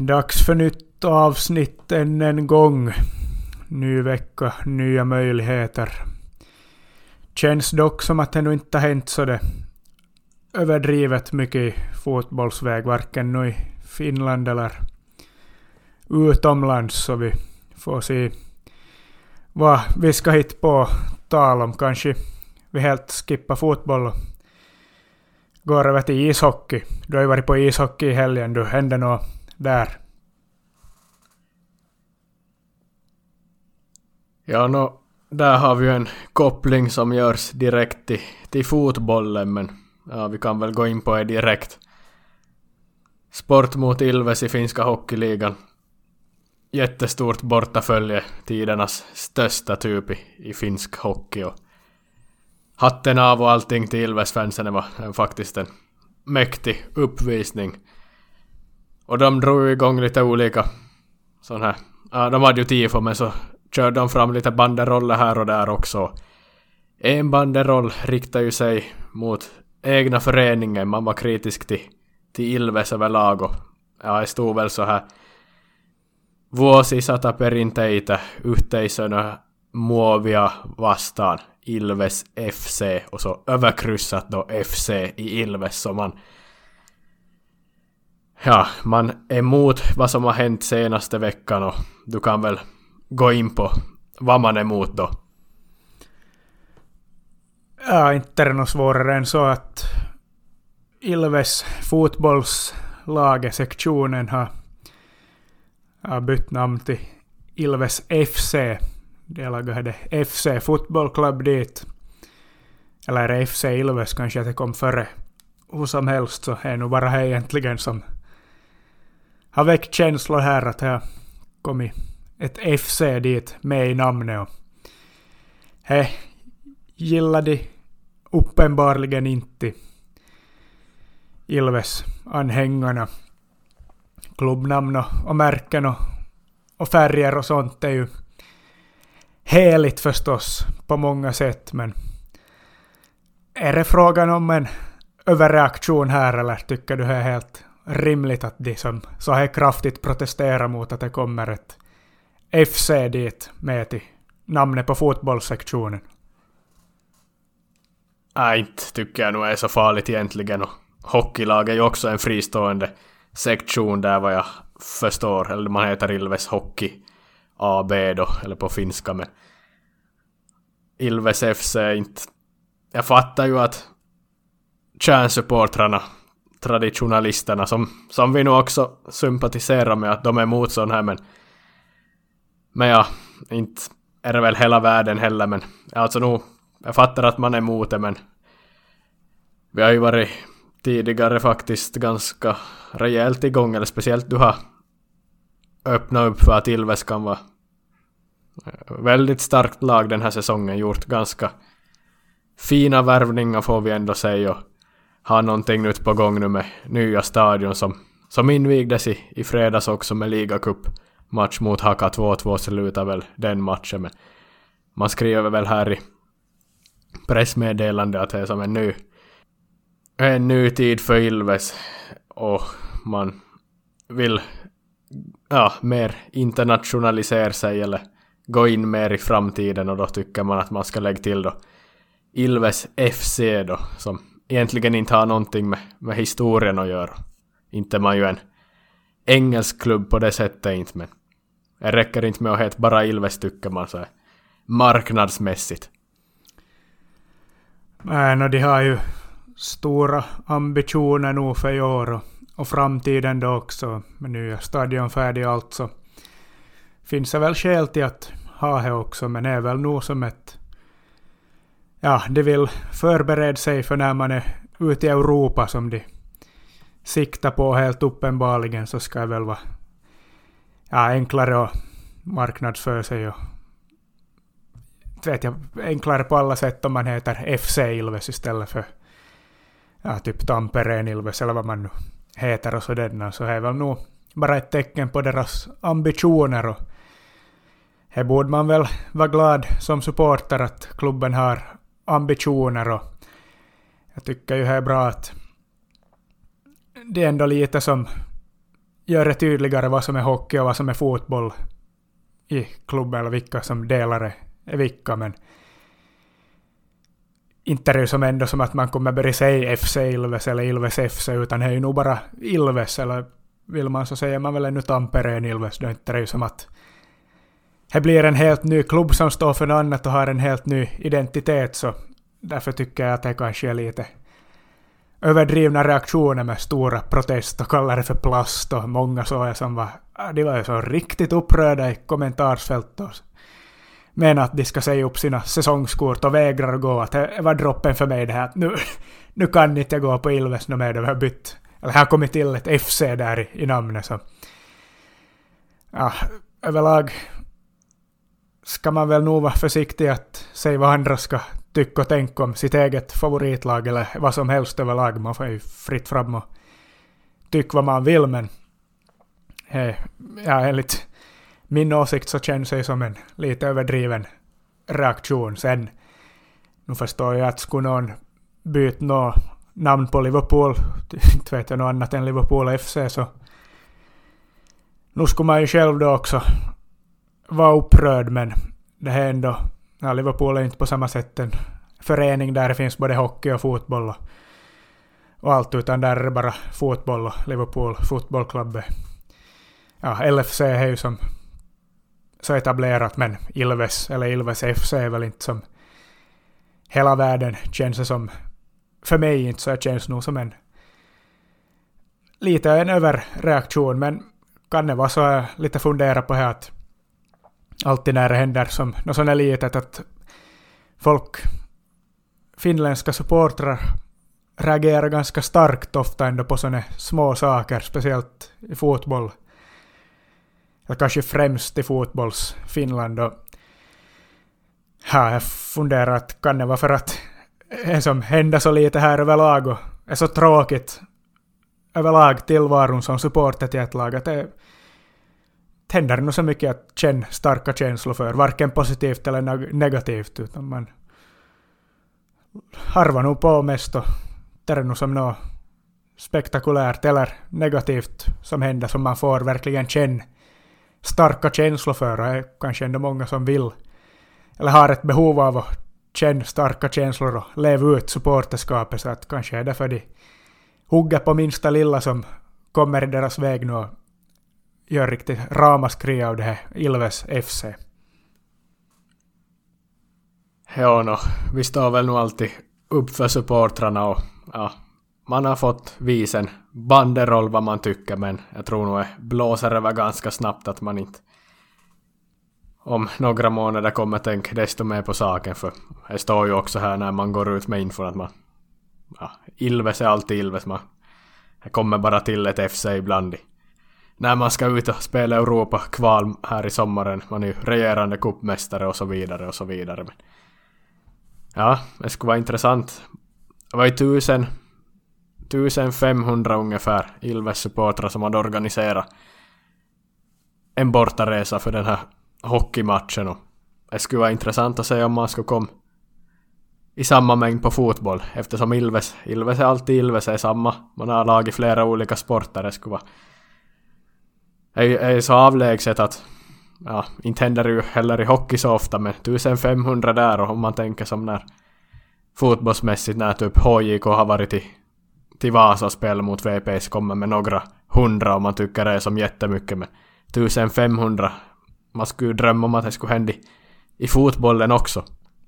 dags för nytt avsnitt än en gång. Ny vecka, nya möjligheter. Känns dock som att det nu inte har hänt så det överdrivet mycket i fotbollsväg, varken nu i Finland eller utomlands, så vi får se vad vi ska hitta på tal om. Kanske vi helt skippar fotboll och går över till ishockey. Du har ju varit på ishockey i helgen, du hände något där. Ja, där har vi ju en koppling som görs direkt till fotbollen, men ja, vi kan väl gå in på det direkt. Sport mot Ilves i finska hockeyligan. Jättestort bortafölje, tidernas största typ i finsk hockey. Och hatten av och allting till Ilves-fansen var faktiskt en mäktig uppvisning. Och de drog igång lite olika sån här. Ja, de hade ju tifo, men så körde de fram lite banderoller här och där också. En banderoll riktar ju sig mot egna föreningen. Man var kritisk till Ilves överlag. Och ja, det stod väl så här: vuosi sata perinteitä yhteisönä muovia vastaan Ilves FC, och så överkryssat då FC i Ilves, så man är emot vad som har hänt senaste veckan, och du kan väl gå in på vad man är emot då. Ja, inte är det något svårare än så att Ilves fotbollslaget, sektionen, har bytt namn till Ilves FC. Det lagade FC Football Club dit. Eller FC Ilves, kanske att det kom före. Hur som helst så är nog bara här egentligen som har väckt känslor här, att jag kommit ett FC dit med i namnet. Och här gillade uppenbarligen inte Ilves-anhängarna. Klubbnamn och märken och färger och sånt är ju heligt förstås på många sätt, men är det frågan om en överreaktion här, eller tycker du det är helt rimligt att de som så här kraftigt protesterar mot att det kommer ett FC dit med till namnet på fotbollssektionen? Nej, inte tycker jag nog är så farligt egentligen, och hockeylag är ju också en fristående sektion där, vad jag förstår, eller man heter Ilves Hockey AB då, eller på finska, men Ilves FC inte. Jag fattar ju att kärnsupportrarna, traditionalisterna, som vi nu också sympatiserar med, att de är emot sån här, men ja, inte är det väl hela världen heller, men alltså nu, jag fattar att man är emot det, men vi har ju varit tidigare faktiskt ganska rejält igång, eller speciellt du har öppnat upp för att Ilves kan vara väldigt starkt lag den här säsongen, gjort ganska fina värvningar får vi ändå säga, och har någonting nytt på gång nu med nya stadion som invigdes i fredags också med ligacup match mot Haka 2-2, slutar väl den matchen, men man skriver väl här i pressmeddelande att det är som en ny tid för Ilves, och man vill mer internationalisera sig eller gå in mer i framtiden, och då tycker man att man ska lägga till då Ilves FC då, som egentligen inte har någonting med historien att göra. Inte man ju en engelsk klubb på det sättet inte, men det räcker inte med att heta bara Ilves, tycker man, så är marknadsmässigt. Men de har ju stora ambitioner nog för i år och framtiden då också, med nya stadion färdig och allt, så finns det väl skäl till att ha det också, men är väl nog som ett de vill förbereda sig för när man är ute i Europa, som de siktar på helt uppenbarligen, så ska det väl vara enklare att marknadsföra sig och enklare på alla sätt om man heter FC Ilves istället för typ Tampere Ilves eller vad man nu heter, och så denna, så är väl nog bara ett tecken på deras ambitioner, och här borde man väl vara glad som supporter att klubben har ambitioner, och jag tycker ju det är bra att det är ändå lite som gör det tydligare vad som är hockey och vad som är fotboll i klubben eller vilka som delare är vilka, men inte är det som ändå som att man kommer börja säga FC Ilves eller Ilves FC, utan det är ju nog bara Ilves, eller vill man så säger man väl ännu Tampere än Ilves. Det är inte det som att det blir en helt ny klubb som står för något annat och har en helt ny identitet, så därför tycker jag att det kanske är lite överdrivna reaktioner med stora protester och kallar det för plast, och många så är som de var ju så riktigt upprörda i kommentarsfält och menar att de ska säga upp sina säsongskort och vägrar gå, att det var droppen för mig det här, att nu kan inte jag gå på Ilves nu med det, har bytt, eller här har kommit till ett FC där i namnet, så ja, överlag ska man väl nog vara försiktig att säga vad andra ska tycka och tänka om sitt eget favoritlag eller vad som helst överlag. Man får ju fritt fram och tycka vad man vill, men ja, enligt min åsikt så känns det som en lite överdriven reaktion. Sen, nu förstår jag att skulle någon byta något namn på Liverpool, inte vet jag något annat än Liverpool FC, så nu skulle man ju själv då också vara upprörd, men det är ändå, ja, Liverpool är inte på samma sätt en förening där det finns både hockey och fotboll och allt, utan där är det bara fotboll och Liverpool fotbollklubb. Ja, LFC är ju som så etablerat, men Ilves eller Ilves FC är väl inte som hela världen, känns det som för mig inte, så det känns nog som en lite en överreaktion, men kan det vara så jag lite fundera på här att alltid när det händer som något sånt är litet att folk, finländska supportrar reagerar ganska starkt ofta ändå på såna små saker, speciellt i fotboll. Eller kanske främst i fotbolls Finland. Och ja, jag funderar att kan det vara för att det som händer så lite här överlag och är så tråkigt överlag tillvaron som supporter till ett lag, att det händer nog så mycket att känna starka känslor för, varken positivt eller negativt, utan man harvar nog på mest och det är nog som något spektakulärt eller negativt som händer som man får verkligen känna starka känslor för, och är kanske ändå många som vill eller har ett behov av att känna starka känslor och leva ut supporterskapet, så att kanske är därför de hugger på minsta lilla som kommer i deras väg nu och gör riktigt ramaskri av det här Ilves FC. Ja, vi står väl nog alltid upp för supportrarna och ja, man har fått visa en banderoll vad man tycker, men jag tror nog blåser över ganska snabbt att man inte om några månader kommer tänka desto mer på saken, för det står ju också här när man går ut med infon att man Ilves är alltid Ilves, man kommer bara till ett FC ibland när man ska ut och spela Europa kval här i sommaren, man är ju regerande cupmästare och så vidare och så vidare. Men ja, det skulle vara intressant. Det var ju 1500 ungefär Ilves-supportrar som hade organiserat en bortaresa för den här hockeymatchen, och det skulle vara intressant att se om man skulle komma i samma mängd på fotboll, eftersom Ilves är alltid Ilves, är samma, man har lag i flera olika sporter. Det skulle vara är så avlägset att ja, inte händer ju heller i hockey så ofta, men 1500 där, och om man tänker som när fotbollsmässigt när typ HJK har varit till Vasa och spelat mot VPS kommer med några hundra och man tycker det är som jättemycket, men 1500, man skulle drömma om att det skulle hända i fotbollen också.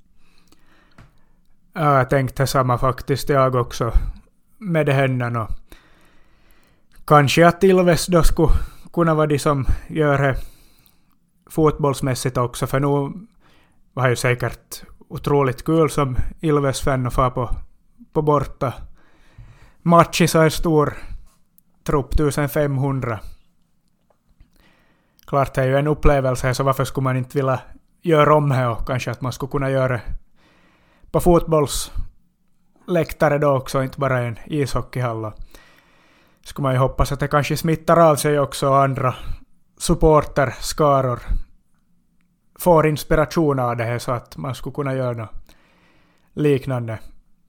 Ja, jag tänkte samma faktiskt jag också med det händerna, och kanske att Ilves då skulle kunna vara de som gör det fotbollsmässigt också, för nu var ju säkert otroligt kul som Ilves-fan att få på borta match i så en stor trupp, 1500. Klart det är ju en upplevelse, så varför skulle man inte vilja göra om det, och kanske att man skulle kunna göra det på fotbollsläktare då också, inte bara en ishockeyhall. Skulle man ju hoppas att det kanske smittar av sig också, och andra supporterskaror får inspiration av det här, så att man skulle kunna göra något liknande.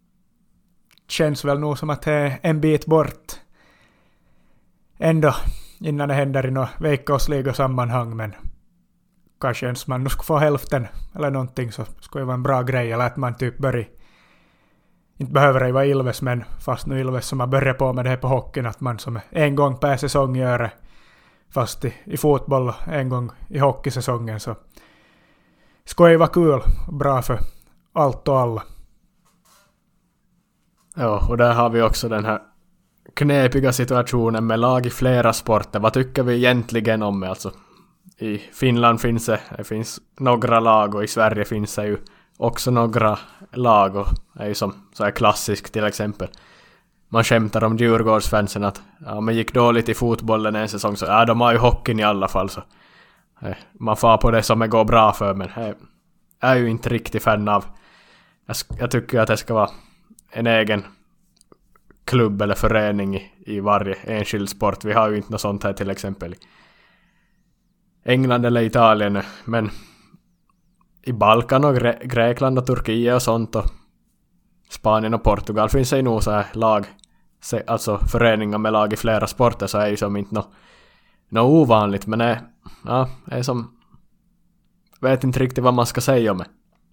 Känns väl nog som att det är en bit bort ändå innan det händer i något veckosliga-sammanhang, men kanske ens man nu skulle få hälften eller någonting så skulle det vara en bra grej, eller att man typ börjar, inte behöver det vara Ilves, men fast nu Ilves som har börjat på med det här på hockeyn, att man som en gång per säsong gör det, fast i fotboll en gång i hockeysäsongen, så skulle det vara kul och bra för allt och alla. Ja, och där har vi också den här knepiga situationen med lag i flera sporter. Vad tycker vi egentligen om det? Alltså, i Finland finns det finns några lag, och i Sverige finns det ju också några lag, och det är ju som så här klassiskt till exempel. Man skämtar om Djurgårdsfansen att men gick dåligt i fotbollen en säsong, så de har ju hockeyn i alla fall, så man får på det som det går bra för, men jag är ju inte riktigt fan av. Jag tycker att det ska vara en egen klubb eller förening i varje enskild sport. Vi har ju inte något sånt här till exempel i England eller Italien, men i Balkan och Grekland och Turkiet och sånt, och Spanien och Portugal finns det ju nog så här lag, alltså föreningar med lag i flera sporter, så är ju som inte något ovanligt, men det är som, vet inte riktigt vad man ska säga om det.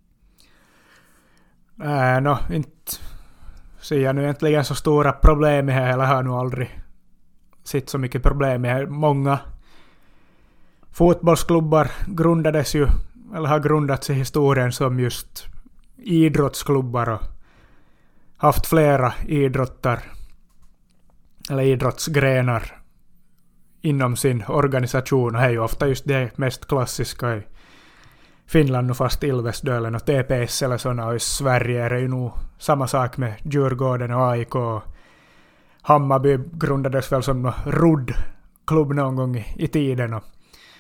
Inte ser jag nu egentligen så stora problem här, eller har nog aldrig sett så mycket problem här. Många fotbollsklubbar grundades ju, eller har grundats i historien som just idrottsklubbar och haft flera idrotter eller idrottsgrenar inom sin organisation, och det är ju ofta just det mest klassiska i Finland och fast Ilvesdölen och TPS eller sådana, och i Sverige är det ju nog samma sak med Djurgården och AIK. Hammarby grundades väl som någon roddklubb någon gång i tiden, och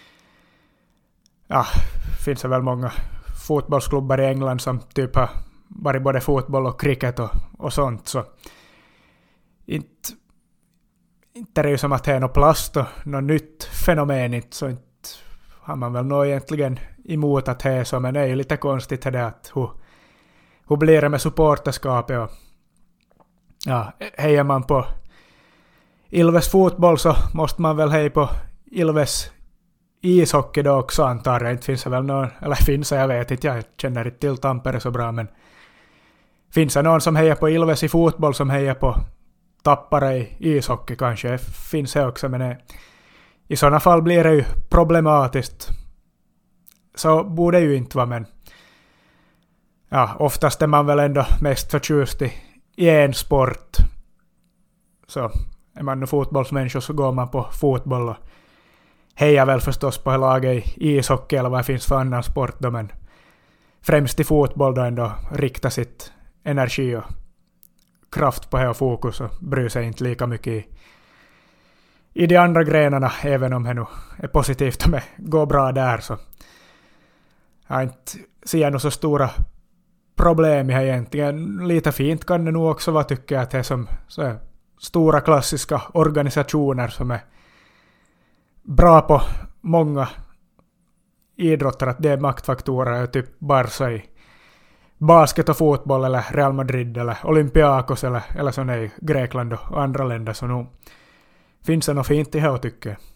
finns det väl många fotbollsklubbar i England som typ har varit både fotboll och cricket och sånt, så inte är det ju som att det är något plast och något nytt fenomen, inte, så inte har man väl nog egentligen emot att det är så, men det är ju lite konstigt det att hur blir det med supporterskapet, och hejar man på Ilves fotboll så måste man väl heja på Ilves ishockey då också, antar jag. Inte finns det väl någon, eller finns det, jag vet inte, jag känner inte till Tampere så bra, men finns det någon som hejar på Ilves i fotboll som hejar på Tappara i ishockey kanske? Finns det också, men i sådana fall blir det ju problematiskt. Så borde ju inte vara, men oftast är man väl ändå mest förtjust i en sport. Så är man nu fotbollsmänniska så går man på fotboll och hejar väl förstås på laget i ishockey eller vad det finns för annan sport då, men främst i fotboll då ändå rikta sitt energi och kraft på det och fokus, och bryr sig inte lika mycket i de andra grenarna, även om det nu är positivt om det går bra där, så jag inte ser nog så stora problem här egentligen. Lite fint kan det nog också vara, tycker jag, att det är som så stora klassiska organisationer som är bra på många idrotter, att det är maktfaktorer, typ Barca i basket och fotboll, eller Real Madrid eller Olympiakos eller sådana i Grekland och andra länder, så nu finns det något fint i här, tycker jag.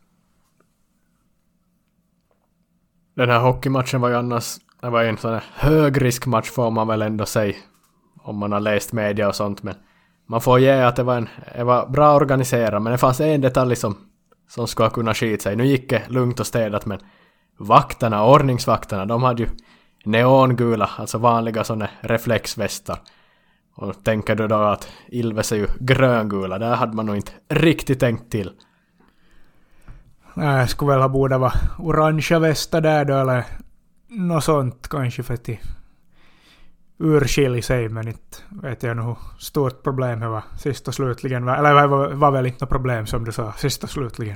Den här hockeymatchen var ju annars, det var en sån här högriskmatch får man väl ändå säga, om man har läst media och sånt, men man får ge att det var bra organiserat, men det fanns en detalj som skulle kunna skita sig. Nu gick det lugnt och städat, men ordningsvakterna, de hade ju neongula, alltså vanliga såna reflexvästar. Och tänker du då att Ilves är ju gröngula, där hade man nog inte riktigt tänkt till. Jag skulle väl ha borde vara orangea västar där då, eller något sånt kanske, för att urskilja sig, men inte vet jag nog hur stort problem det var sist och slutligen. Eller det var väl inte något problem som du sa, sist och slutligen.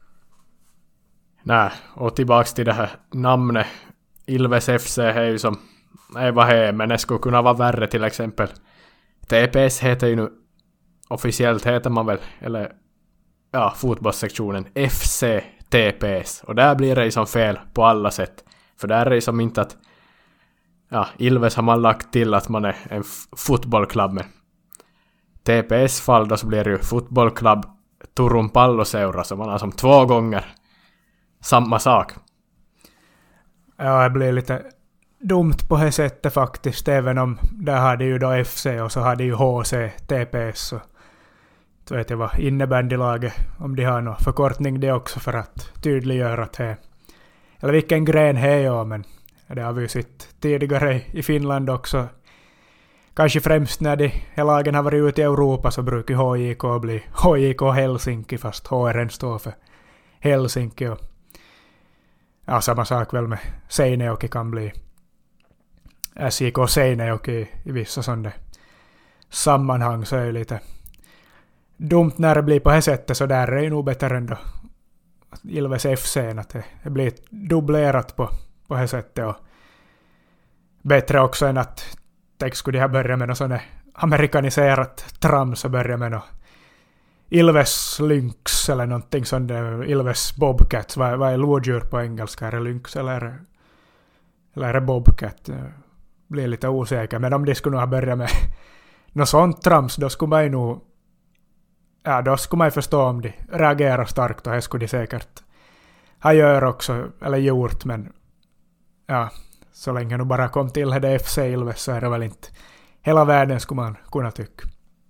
Nej, och tillbaks till det här namnet Ilves FC är ju som vad det är, men det skulle kunna vara värre, till exempel. TPS heter ju nu, officiellt heter man väl, eller fotbollssektionen FC TPS, och där blir det som fel på alla sätt, för där är det som inte att Ilves har man lagt till att man är en fotbollklubb, men TPS fall då så blir det ju fotbollklubb Turun palloseura, så man har som 2 gånger samma sak. Ja, det blir lite dumt på det sättet faktiskt, även om där hade ju då FC och så hade ju HC, TPS och så vet jag vad innebandylaget, om de har någon förkortning det också för att tydliggöra att det, eller vilken gren det är, men det har vi ju sett tidigare i Finland också. Kanske främst när de lagen har varit ute i Europa så brukar HJK bli HJK Helsinki, fast HRN står för Helsinki. Och ja, samma sak väl med Seinäjoki kan bli SJK Seinäjoki i vissa sådana sammanhang, så är det lite dumt när det blir på det sättet, så där är det nog bättre ändå Ilves FC att det blir dubblerat på det sättet, och bättre också än att tänk skulle jag börja med något sådant amerikaniserat trams och börja med något Ilves Lynx eller någonting sånt där, Ilves Bobcats, vad är lodjur på engelska, är det Lynx eller är det Bobcat? Blir lite osäker, men om de skulle nog ha börjat med något sånt trams, då skulle man ju nog, ja, då skulle man ju förstå om de reagerar starkt, och det skulle de säkert ha gjort, men ja, så länge nu bara kom till det FC Ilves så är det väl inte hela världen, skulle man kunna tycka.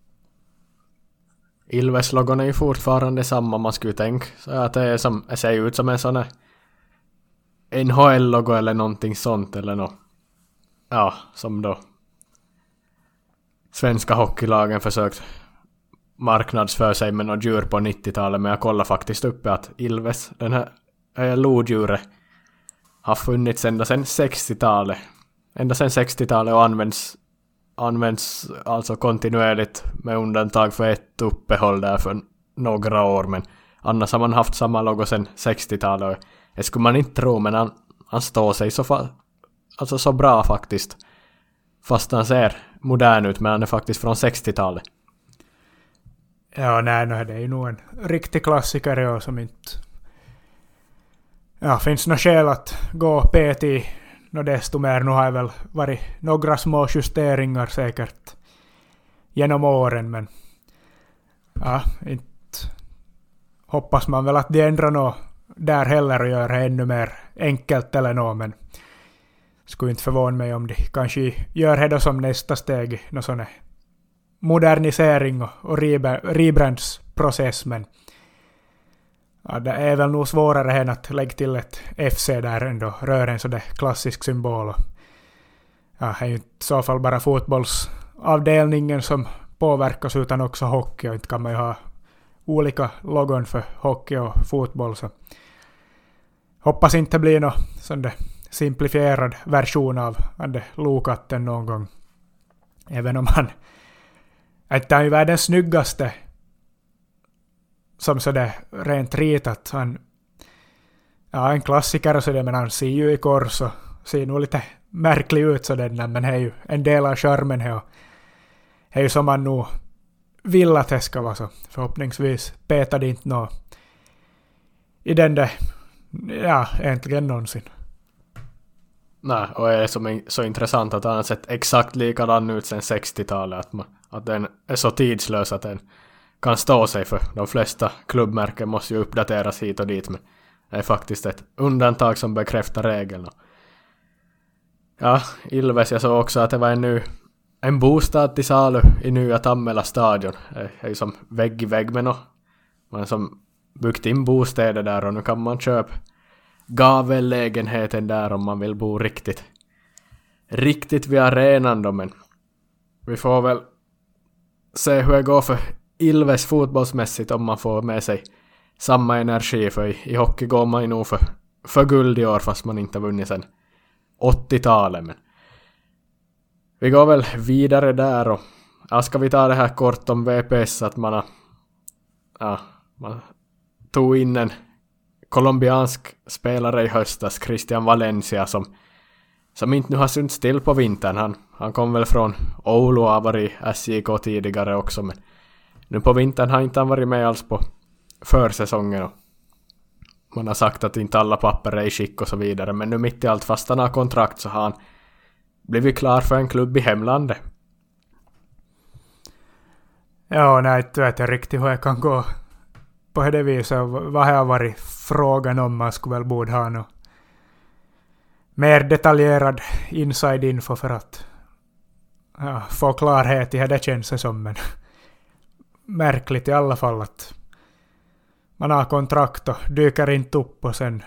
Ilves-logon är ju fortfarande samma, man skulle tänka. Så att det ser ut som en sån här NHL-logo eller någonting sånt, eller något. Ja, som då svenska hockeylagen försökt marknadsföra sig med något djur på 90-talet, men jag kollar faktiskt upp att Ilves, den här lodjuret, har funnits ända sedan 60-talet. Ända sedan 60-talet och används alltså kontinuerligt med undantag för ett uppehåll där för några år, men annars har man haft samma logo sedan 60-talet, och det skulle man inte tro, men han står sig så bra faktiskt, fast han ser modern ut, men han är faktiskt från 60-talet. Ja, nej, det är ju nog en riktig klassiker som inte finns något skäl att gå PT desto mer. Nu har det väl varit några små justeringar säkert genom åren, men ja, inte hoppas man väl att de ändrar något där heller och gör det ännu mer enkelt eller något, men skulle inte förvåna mig om de kanske gör det då som nästa steg, någon sån modernisering och rebrandsprocess, men ja, det är väl nog svårare än att lägga till ett FC där ändå rör en sån klassisk symbol. Och ja, det är ju i så fall bara fotbollsavdelningen som påverkas, utan också hockey, och inte kan man ju ha olika logon för hockey och fotboll, så hoppas inte blir någon sån där simplifierad version av den lokatten någon gång, även om han inte är ju världens snyggaste som sådär rent ritat. Han, ja, en klassiker och sådär, men han ser ju i kors och ser nog lite märklig ut sådär, men det är ju en del av charmen här, och det är ju som man nog vill att det ska vara, så förhoppningsvis petar det inte nå i den där, ja, egentligen någonsin. Nej, och det är så intressant att han har sett exakt likadan ut sedan 60-talet, att den är så tidslös att den kan stå sig, för de flesta klubbmärken måste ju uppdateras hit och dit, men det är faktiskt ett undantag som bekräftar regeln. Ja, Ilves, jag såg också att det var en bostad till salu i nya Tammela stadion. Det är ju som vägg i vägg med något. Man har som byggt in bostäder där, och nu kan man köpa gavellägenheten där om man vill bo riktigt vid arenan då, men vi får väl se hur det går för Ilves fotbollsmässigt, om man får med sig samma energi, för i hockey går man ju nog för guld i år, fast man inte har vunnit sedan 80-talet, men vi går väl vidare där, och ska vi ta det här kort om VPS, att man tog in en colombiansk spelare i höstas, Christian Valencia, som inte nu har synts till på vintern. Han kom väl från Oulu och har varit SJK tidigare också, men nu på vintern har inte han varit med alls på försäsongen, och man har sagt att inte alla papper är i skick och så vidare, men nu mitt i allt, fast han har kontrakt, så har han blivit klar för en klubb i hemlandet. Ja, nej, inte vet jag riktigt hur jag kan gå på det viset. Vad har varit frågan om? Man skulle väl borde ha något mer detaljerad inside info för att få klarhet i hur det känns som. Men märkligt i alla fall att man har kontrakt och dyker inte upp och sen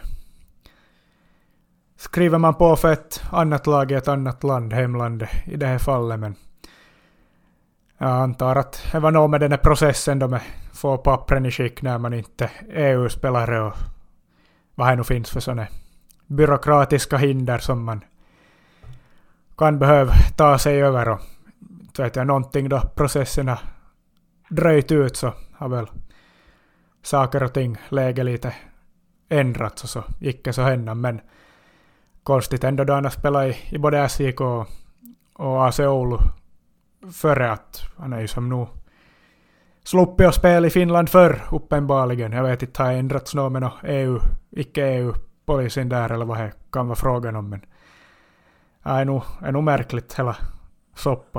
skriver man på för ett annat lag i ett annat land, hemland i det här fallet. Men jag antar att det var nog med den här processen de får pappren i skick när man inte EU-spelare och vad det nu finns för sådana byråkratiska hinder som man kan behöva ta sig över. Och vet jag någonting då processerna dröjt ut så har väl saker och ting läge lite ändrats och så gick det så hända. Men konstigt ändå då han har spelat i både SJK och AC Oulu före att han är ju som nu sluppit att spela i Finland förr uppenbarligen. Jag vet inte, har ändrats något med EU, icke-EU-policyn där eller vad det kan vara frågan om. Men är nog märkligt hela soppan.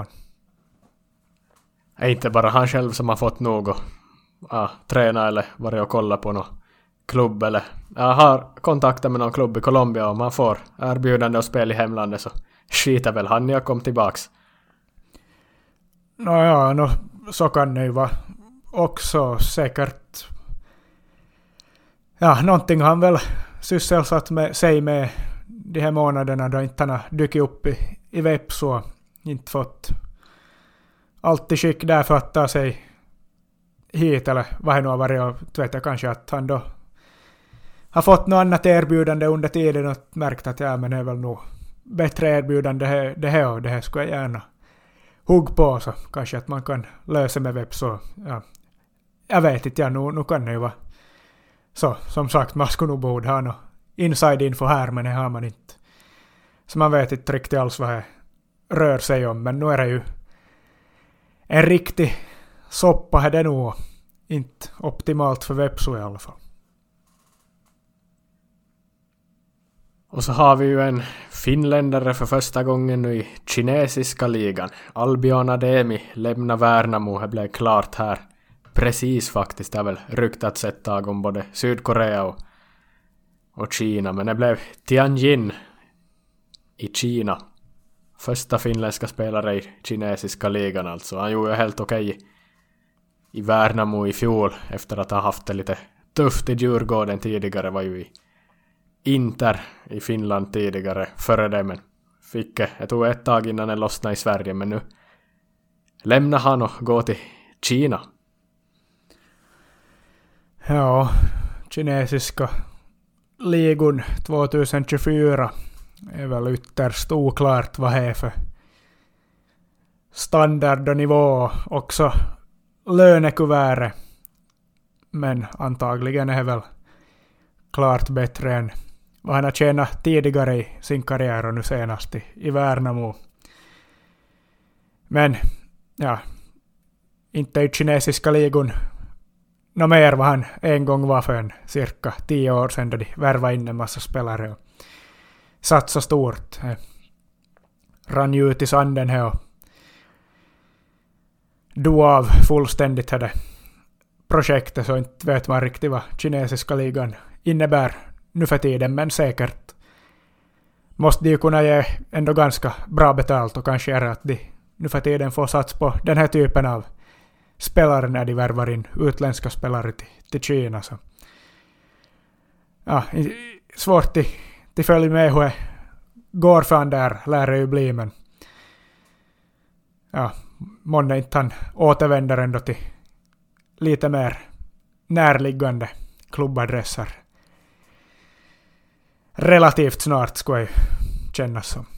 Är inte bara han själv som har fått något träna eller varit och kolla på någon klubb eller jag har kontakter med någon klubb i Colombia och man får erbjudande att spela i hemlandet så skiter väl han när jag kom tillbaks. Så kan det ju vara också säkert. Ja, någonting har han väl sysselsatt med sig med de här månaderna då inte han har dykt upp i Vepsu och inte fått allt i skick där för att ta sig hit eller vad det nu har varit. Och vet jag kanske att han då har fått något annat erbjudande under tiden och märkt att men det är väl nog bättre erbjudande det här och det här skulle jag gärna hugg på så kanske att man kan lösa med webb så jag vet inte, nu kan det ju vara så som sagt man skulle nog borde ha något inside info här men det har man inte så man vet inte riktigt alls vad det rör sig om men nu är det ju en riktig soppa är det nog inte optimalt för Vepsu i alla fall. Och så har vi ju en finländare för första gången nu i kinesiska ligan. Albion Ademi lämnar Värnamo. Det blev klart här. Precis faktiskt. Det har väl ryktats ett tag om både Sydkorea och Kina. Men det blev Tianjin i Kina. Första finländska spelare i kinesiska ligan alltså. Han gjorde helt okej i Värnamo i fjol. Efter att ha haft det lite tufft i Djurgården tidigare. Var ju i Inter i Finland tidigare före det, men det tog ett tag innan den lossnade i Sverige, men nu lämnar han och går till Kina. Ja, kinesiska ligon 2024 är väl ytterst oklart vad det är för standard och nivå också lönekuvertet, men antagligen är det väl klart bättre än vad han har tjänat tidigare i sin karriär och nu senast i Värnamo. Men ja, inte i kinesiska ligon något mer vad han en gång var för en cirka 10 år sedan då de värvade in en massa spelare och satsade stort. Rann ju ut i sanden här och dog av fullständigt det projektet så inte vet man riktigt vad kinesiska ligan innebär nu för tiden, men säkert måste de ju kunna ge ändå ganska bra betalt och kanske är att de nu för tiden får sats på den här typen av spelare när de värvar in utländska spelare till Kina. Så. Ja, svårt till följa med hur det går från där lär det ju bli, men ja, månne inte han återvänder ändå till lite mer närliggande klubbadresser. Relativt snart skulle jag kännas som.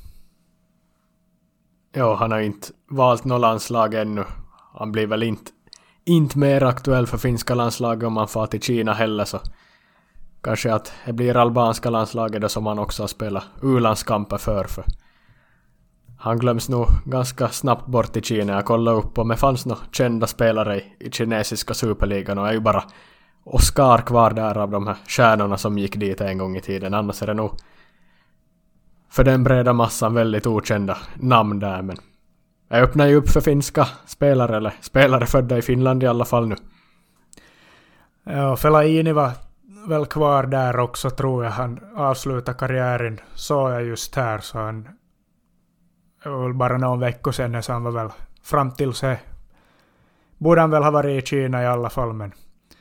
Ja, han har inte valt något landslag ännu. Han blir väl inte mer aktuell för finska landslaget om han får till Kina heller, så kanske att det blir albanska landslaget då som han också har spelat u-landskamper för. Han glöms nog ganska snabbt bort i Kina. Jag kollade upp och det fanns nog kända spelare i kinesiska superligan och är ju bara Oscar kvar där av de här stjärnorna som gick dit en gång i tiden. Annars är det nog för den breda massan väldigt okända namn där, men jag öppnar ju upp för finska spelare eller spelare födda i Finland i alla fall nu. Ja, Fellaini var väl kvar där också, tror jag. Han avslutade karriären, så jag just här, så han väl bara någon vecka sedan, så han var väl fram till sig. Borde han väl ha varit i Kina i alla fall, men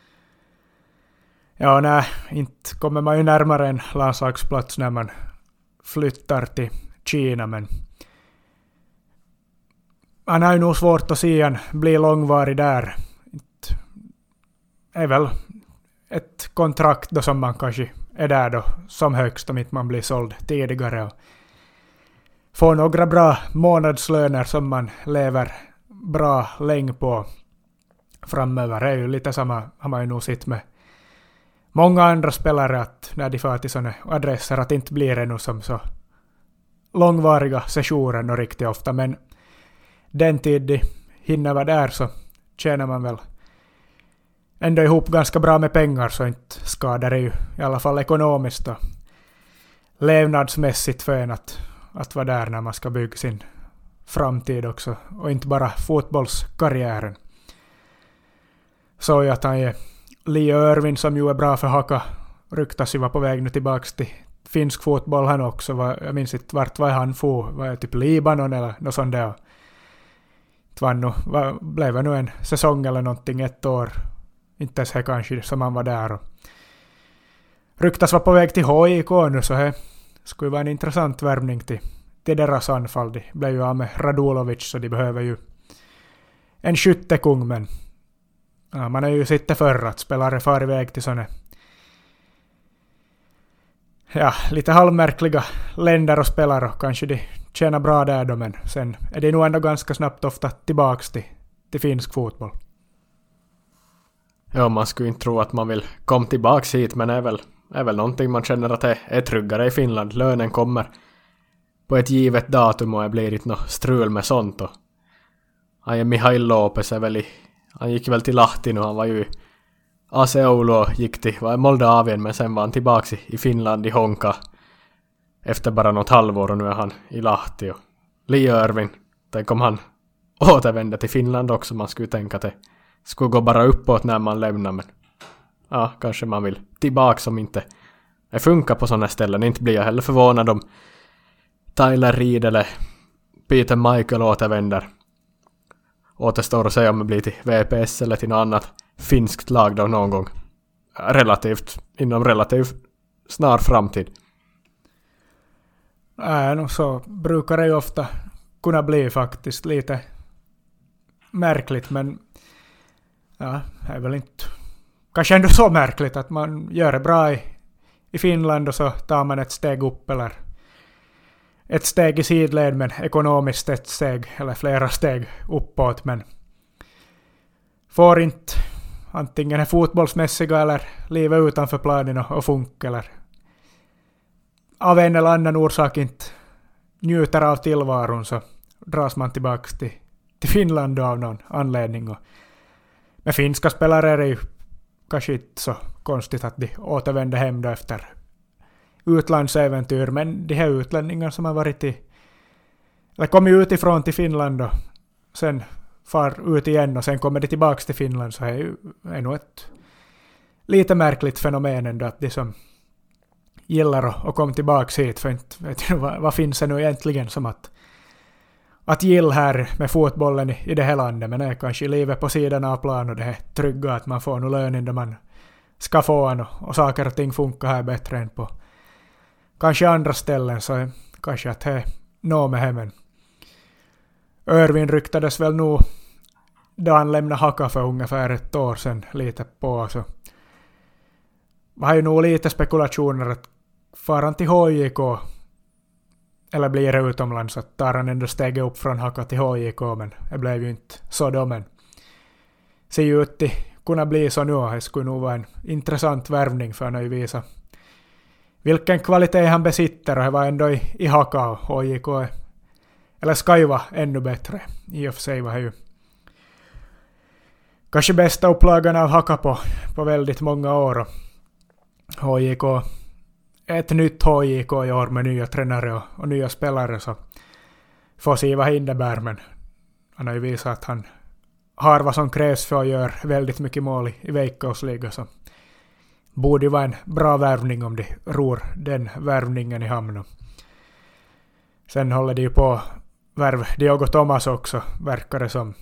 ja, nej, inte kommer man ju närmare en landslagsplats när man flyttar till Kina, men han har ju nog svårt att se han bli långvarig där. Det är väl ett kontrakt då som man kanske är där då som högst, om inte man blir såld tidigare och får några bra månadslöner som man lever bra länge på framöver. Det är ju lite samma, har man ju nog sett med många andra spelare, att när de får till sådana adresser att inte blir det nog som så långvariga sessioner och riktigt ofta, men den tid de hinner vara där så tjänar man väl ändå ihop ganska bra med pengar, så inte skadar det ju i alla fall ekonomiskt och levnadsmässigt för en att vara där när man ska bygga sin framtid också, och inte bara fotbollskarriären. Så att han är Leo Irvin, som ju är bra för Haka, ryktas ju vara på väg nu tillbaka till finsk fotboll han också. Jag minns inte vart var han får, var typ Libanon eller något sånt där. Blev det nu en säsong eller någonting, ett år, inte ens här kanske, som han var där. Och ryktas vara på väg till HIK nu, så det skulle vara en intressant värvning till deras anfall. De blev ju av med Radulovic, så de behöver ju en skyttekung, men ja, man är ju sett förr att spelare far iväg till sådana lite halvmärkliga länder och spelar, och kanske de tjänar bra där då, men sen är det nog ändå ganska snabbt ofta tillbaks till finsk fotboll. Ja, man skulle inte tro att man vill komma tillbaks hit, men är väl någonting man känner att det är tryggare i Finland. Lönen kommer på ett givet datum och det blir inte något strul med sånt. Och Mihail Lopez han gick väl till Lahti nu, han var ju AC Oulu och gick till Moldavien, men sen var han tillbaka i Finland i Honka efter bara något halvår, och nu är han i Lahti. Och Leo Irvin, tänk om han återvände till Finland också. Man skulle tänka att det skulle gå bara uppåt när man lämnar, men ja, kanske man vill tillbaka som inte det funkar på sådana ställen. Inte blir jag heller förvånad om Tyler Reed eller Peter Michael återvänder. Återstår att säga om det blir till VPS eller till något annat finskt lag då någon gång. Inom relativt snar framtid. Så brukar det ju ofta kunna bli faktiskt lite märkligt, men ja, det är väl inte kanske ändå så märkligt att man gör det bra i Finland och så tar man ett steg upp eller ett steg i sidled, men ekonomiskt ett steg eller flera steg uppåt, men får inte antingen fotbollsmässiga eller livet utanför planen och funka, eller av en eller annan orsak inte njuter av tillvaron, så dras man tillbaka till Finland av någon anledning. Och med finska spelare är det ju kanske inte så konstigt att de återvänder hem då efter utlandsäventyr, men de här utlänningar som har varit eller kommit utifrån till Finland och sen far ut igen och sen kommer de tillbaka till Finland, så är nog ett lite märkligt fenomen ändå, att de som gillar att komma tillbaka hit, för inte vet jag vad finns det nu egentligen som att gilla här med fotbollen i det här landet, men det är kanske livet på sidan av plan och det är trygga att man får nu lönen där man ska få en, och saker och ting funkar här bättre än på kanske andra ställen, så kanske att det är nå med hemmen. Irvin ryktades väl nog då han lämnade Haka för ungefär ett år sedan lite på, så var ju nog lite spekulationer att far han till HJK eller blir det utomlands, så tar han ändå steget upp från Haka till HJK, men det blev ju inte så då, men ser ju ut att kunna bli så nu. Det skulle nog vara en intressant värvning, för han har ju visat vilken kvalitet han besitter, och det var ändå i Haka, och HJK eller ska ju vara ännu bättre. I och för sig var det ju kanske bästa upplagan av Haka på väldigt många år, och HJK, ett nytt HJK i år med nya tränare och nya spelare, så får se vad det innebär, men han har ju visat att har vad som krävs för att göra väldigt mycket mål i veckosliga, så borde ju vara en bra värvning om de ror den värvningen i hamn. Sen håller de ju på värv Diogo Thomas också, verkar det som.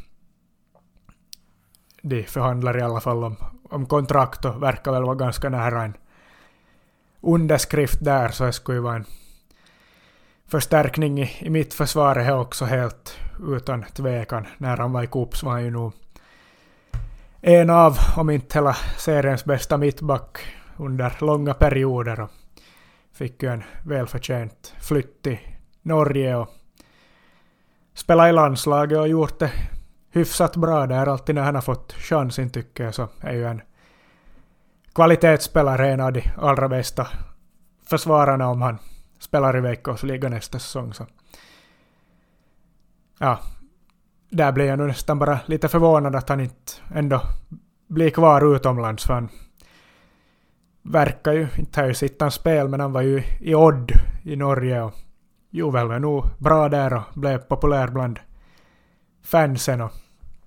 De förhandlar i alla fall om kontrakt och verkar väl vara ganska nära en underskrift där, så det skulle ju vara en förstärkning i mitt försvar är också helt utan tvekan. När han var i Kups var han ju nog en av, om inte hela seriens bästa mittback under långa perioder, och fick ju en välförtjänt flytt till Norge och spelat i landslaget och gjort det hyfsat bra där alltid när han har fått chansen, tycker jag. Så är ju en kvalitetsspelare, en av de allra bästa försvararna om han spelar i veckosliga nästa säsong. Så ja, där blir jag nu nästan bara lite förvånad att han inte ändå blir kvar utomlands, för han verkar ju, inte har ju sitt hans spel, men han var ju i Odd i Norge och gjorde väl nog bra där och blev populär bland fansen. Och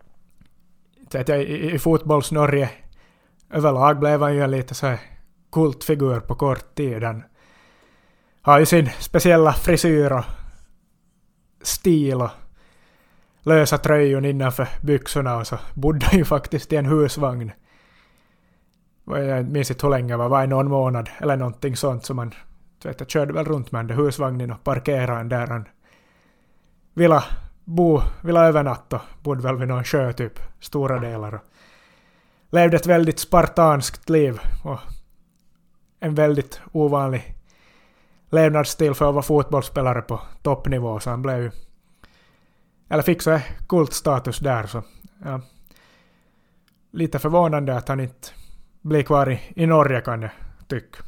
i fotbolls-Norge överlag blev han ju en lite så här kultfigur på kort tid. Han har ju sin speciella frisyr och stil och lösa tröjor innanför byxorna, och så bodde han ju faktiskt i en husvagn. Jag minns inte hur länge, var i någon månad eller någonting sånt, som man körde väl runt med den husvagnen och parkerade den där han ville övernatta och bodde väl vid någon sjö typ stora delar och levde ett väldigt spartanskt liv och en väldigt ovanlig levnadsstil för att vara fotbollsspelare på toppnivå, så han blev ju, eller fick så kultstatus där, så ja, lite förvånande att han inte blir kvar i Norge, kan jag tycka.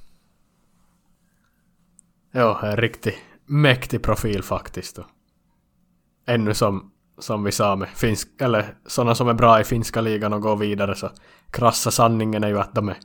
Ja, en riktigt mäktig profil faktiskt. Och ännu som vi sa med finsk, eller sådana som är bra i finska ligan och går vidare, så krassa sanningen är ju att de är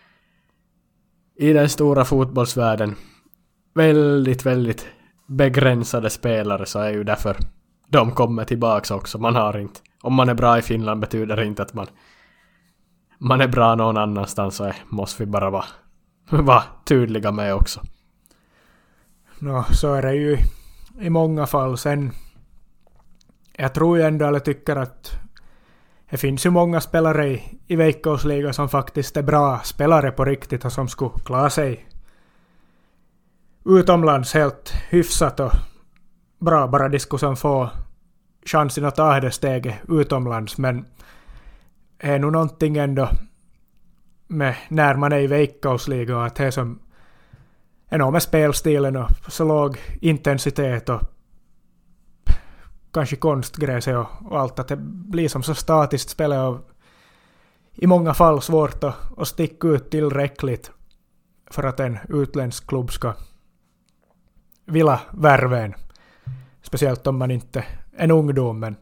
i den stora fotbollsvärlden väldigt, väldigt begränsade spelare, så är ju därför de kommer tillbaka också. Man har inte, om man är bra i Finland betyder inte att man är bra någon annanstans, så måste vi bara vara tydliga med också. Så är det ju i många fall. Sen jag tror ju ändå, eller tycker att det finns ju många spelare i veckosliga som faktiskt är bra spelare på riktigt och som skulle klara sig utomlands helt hyfsat och bra, bara de skulle få chansen att ta det steget utomlands. Men det är nog någonting ändå med när man är i veckosliga, att det är som enorma spelstilen och så låg intensitet och kanske konstgräset och allt, att det blir som så statiskt spel och i många fall svårt att sticka ut tillräckligt för att en utländsk klubb ska vilja värva en. Speciellt om man inte är en ungdom, men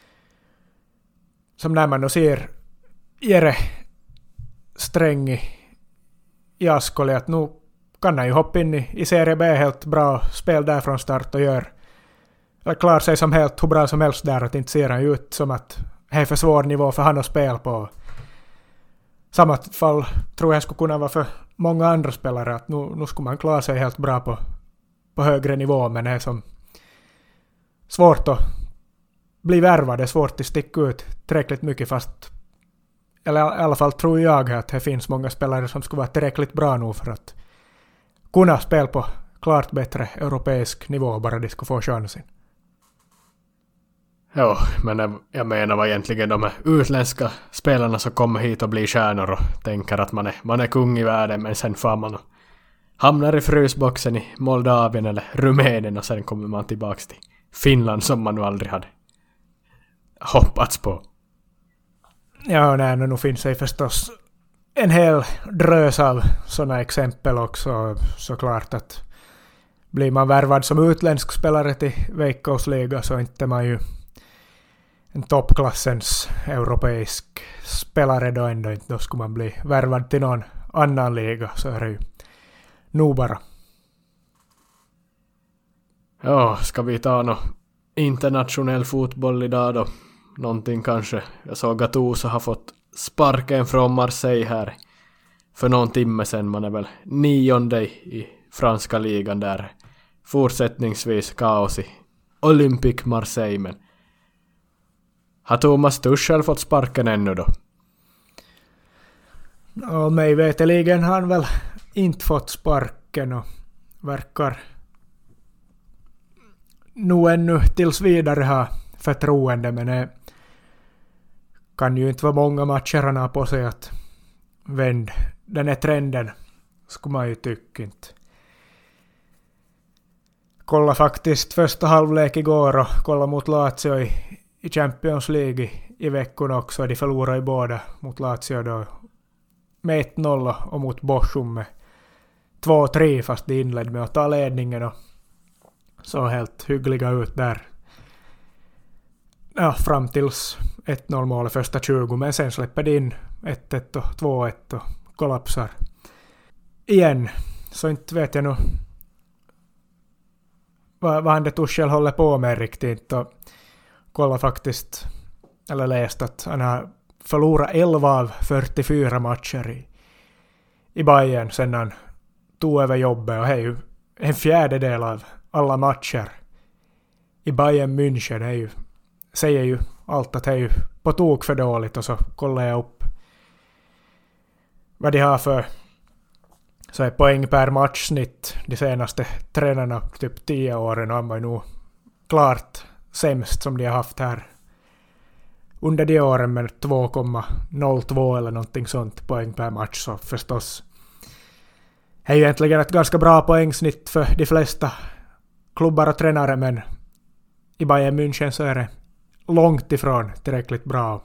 som när man då ser Jere Sträng i Ascoli, att nu kan han ju hoppa in i Serie B helt bra, spel där från start och klarar sig som helt hur bra som helst där, att inte ser han ut som att det är för svår nivå för han att spela på. Samma fall tror jag skulle kunna vara för många andra spelare, att nu skulle man klara sig helt bra på högre nivå, men det är som svårt att bli värvad, det är svårt att sticka ut tillräckligt mycket, fast eller i alla fall tror jag att det finns många spelare som skulle vara tillräckligt bra nu för att kunna spela på klart bättre europeisk nivå, bara de skulle få chansen. Ja, men jag menar vad egentligen de här utländska spelarna som kommer hit och blir stjärnor och tänker att man är kung i världen, men sen får man och hamnar i frysboxen i Moldavien eller Rumänien och sen kommer man tillbaka till Finland som man nu aldrig hade hoppats på. Ja, nu finns det förstås en hel drös av sådana exempel också, såklart, att blir man värvad som utländsk spelare till veckosliga så inte man ju en toppklassens europeisk spelare då ändå inte. Då skulle man bli värvad till någon annan liga, så är det ju nog bara. Ja, ska vi ta internationell fotboll idag då? någonting kanske. Jag såg Gattuso har fått sparken från Marseille här för någon timme sedan. Man är väl 9:e i franska ligan där. Fortsättningsvis kaos i Olympique Marseille, men har Thomas Tuchel fått sparken ännu då? Och mig veteligen har han väl inte fått sparken och verkar nog ännu tills vidare ha förtroende, men det kan ju inte vara många matcher han har på sig att vända den här trenden, skulle man ju tycka inte. Kolla faktiskt första halvlek igår och kolla mot Lazio i Champions League i veckan också. De förlorade i båda mot Lazio då med 1-0 och mot Bochum med 2-3, fast de inledde med att ta ledningen och så helt hyggliga ut där. Ja, fram tills 1-0 målet första 20, men sen släpper de in 1-1 och 2-1 och kollapsar igen. Så inte vet jag nu vad han det Tuchel håller på med riktigt, och kolla faktiskt, eller läst att han har förlorat 11 av 44 matcher i Bayern sedan han tog över jobbet, och det är ju en fjärdedel av alla matcher i Bayern München. Det är ju, säger ju allt att det är ju på tok för dåligt, och så kollar jag upp vad de har för så är poäng per matchsnitt de senaste tränarna typ 10 åren, och han var ju nog klart sämst som de har haft här under de åren med 2,02 eller någonting sånt poäng per match. Så förstås är ju egentligen ett ganska bra poängsnitt för de flesta klubbar och tränare, men i Bayern München så är det långt ifrån tillräckligt bra.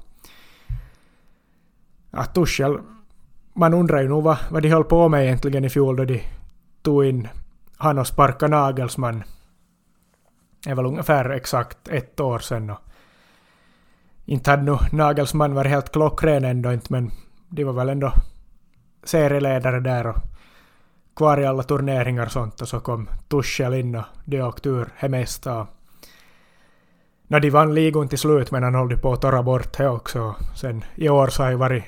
Att Tuchel, man undrar ju nog vad de höll på med egentligen i fjol då de tog in han och sparka Nagelsmann. Det är väl ungefär exakt 1 år sedan. Och inte hade nu Nagelsmann varit helt klockren ändå inte, men de var väl ändå serieledare där och kvar i alla turneringar och sånt, och så kom Tuchel in och de åkte ur hemesta. När de vann ligan till slut, men han höll på att torra bort det också. Sen i år så har det varit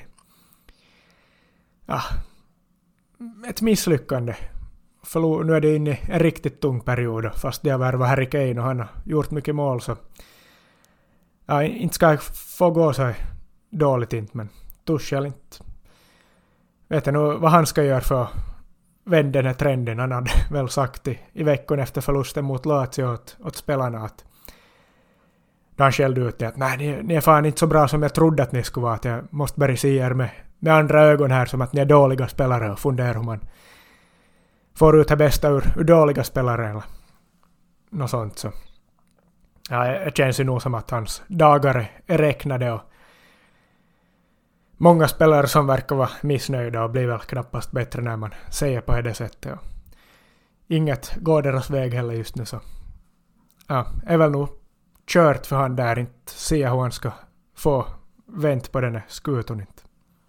ett misslyckande. Nu är det inne i en riktigt tung period, fast de har värvat Harry Kane och han har gjort mycket mål, så inte ska jag få gå så dåligt inte, men Tuchel inte vet jag nu vad han ska göra för att vända den här trenden. Han hade väl sagt i veckan efter förlusten mot Lazio åt spelarna att då han skällde ut att nej, ni är fan inte så bra som jag trodde att ni skulle vara, att jag måste börja se er med andra ögon här, som att ni är dåliga spelare, och fundera hur man får ut det bästa ur dåliga spelare eller något sånt. Så det känns ju nog som att hans dagar är räknade, och många spelare som verkar vara missnöjda och blir väl knappast bättre när man säger på det sättet. Och inget går deras väg heller just nu, så är väl nog kört för han där, inte se hur han ska få vänt på den här skutan inte.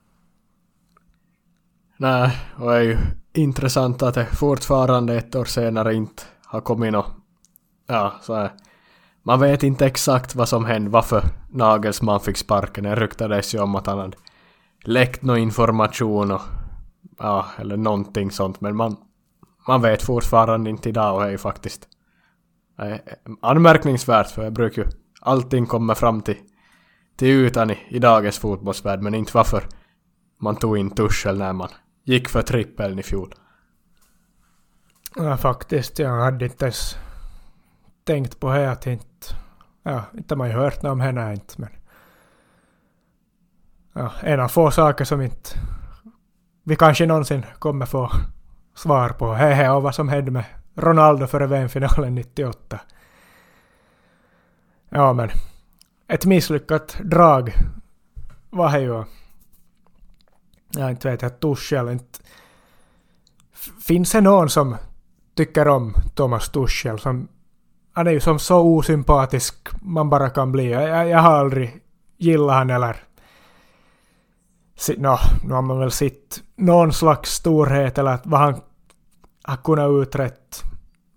Nej, och det är ju intressant att det fortfarande 1 år senare inte har kommit något. Så här. Man vet inte exakt vad som hände, varför Nagelsmann fick sparken. Det ryktades ju om att han hade läckt någon information och eller någonting sånt, men man vet fortfarande inte idag, och det är ju faktiskt anmärkningsvärt, för jag brukar ju allting komma fram till ytan i dagens fotbollsvärld, men inte varför man tog in Tuchel när man gick för trippeln i fjol. Ja, faktiskt, jag hade inte ens tänkt på det, att inte man ju hört något om henne inte, men en av få saker som inte vi kanske någonsin kommer få svar på. Och vad som hände med Ronaldo före VM-finalen 98. Ja, men ett misslyckat drag var det ju. Jag inte vet att Tuchel inte. Finns det någon som tycker om Thomas Tuchel? Han är ju som så osympatisk man bara kan bli. Jag har aldrig gillat han, eller nu har man väl sett någon slags storhet eller vad han har kunnat uträtta,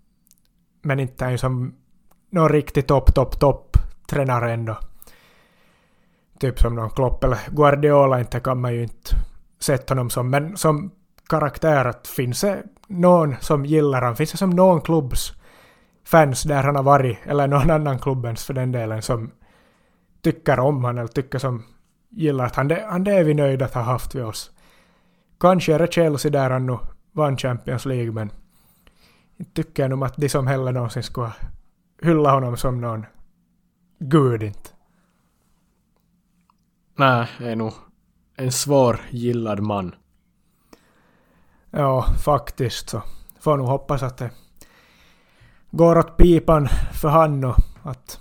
men inte är ju som någon riktigt topp tränare ändå. typ som någon Klopp eller Guardiola, inte kan man ju inte sätta honom som, men som karaktär, att finns det någon som gillar han, finns det som någon klubbs fans där han har varit, eller någon annan klubbens för den delen, som tycker om han eller tycker som gillar att han det är vi nöjda att ha haft vid oss. Kanske är det Chelsea där han nu vann Champions League, men inte tycker jag nog att de som heller någonsin ska hylla honom som någon gud inte. Nej, är nog en svår gillad man. Ja, faktiskt så. Får nog hoppas att det går åt pipan för han och att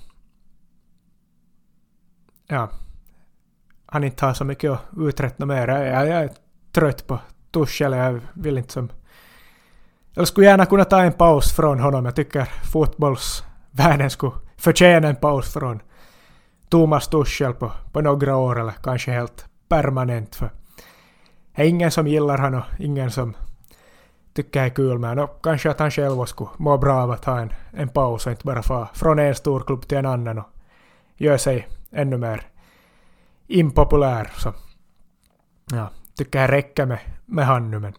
han inte har så mycket att uträtta mer. Jag är trött på Tuchel. Jag vill inte som... Jag skulle gärna kunna ta en paus från honom. Jag tycker fotbollsvärlden skulle förtjäna en paus från Thomas Tuchel på några år eller kanske helt permanent. För det är ingen som gillar han och ingen som tycker det är kul med han. Och kanske att han själv skulle må bra av att ha en paus och inte bara få från en stor klubb till en annan och gör sig ännu mer impopulär. Så ja, tycker jag räcker med han nu. Men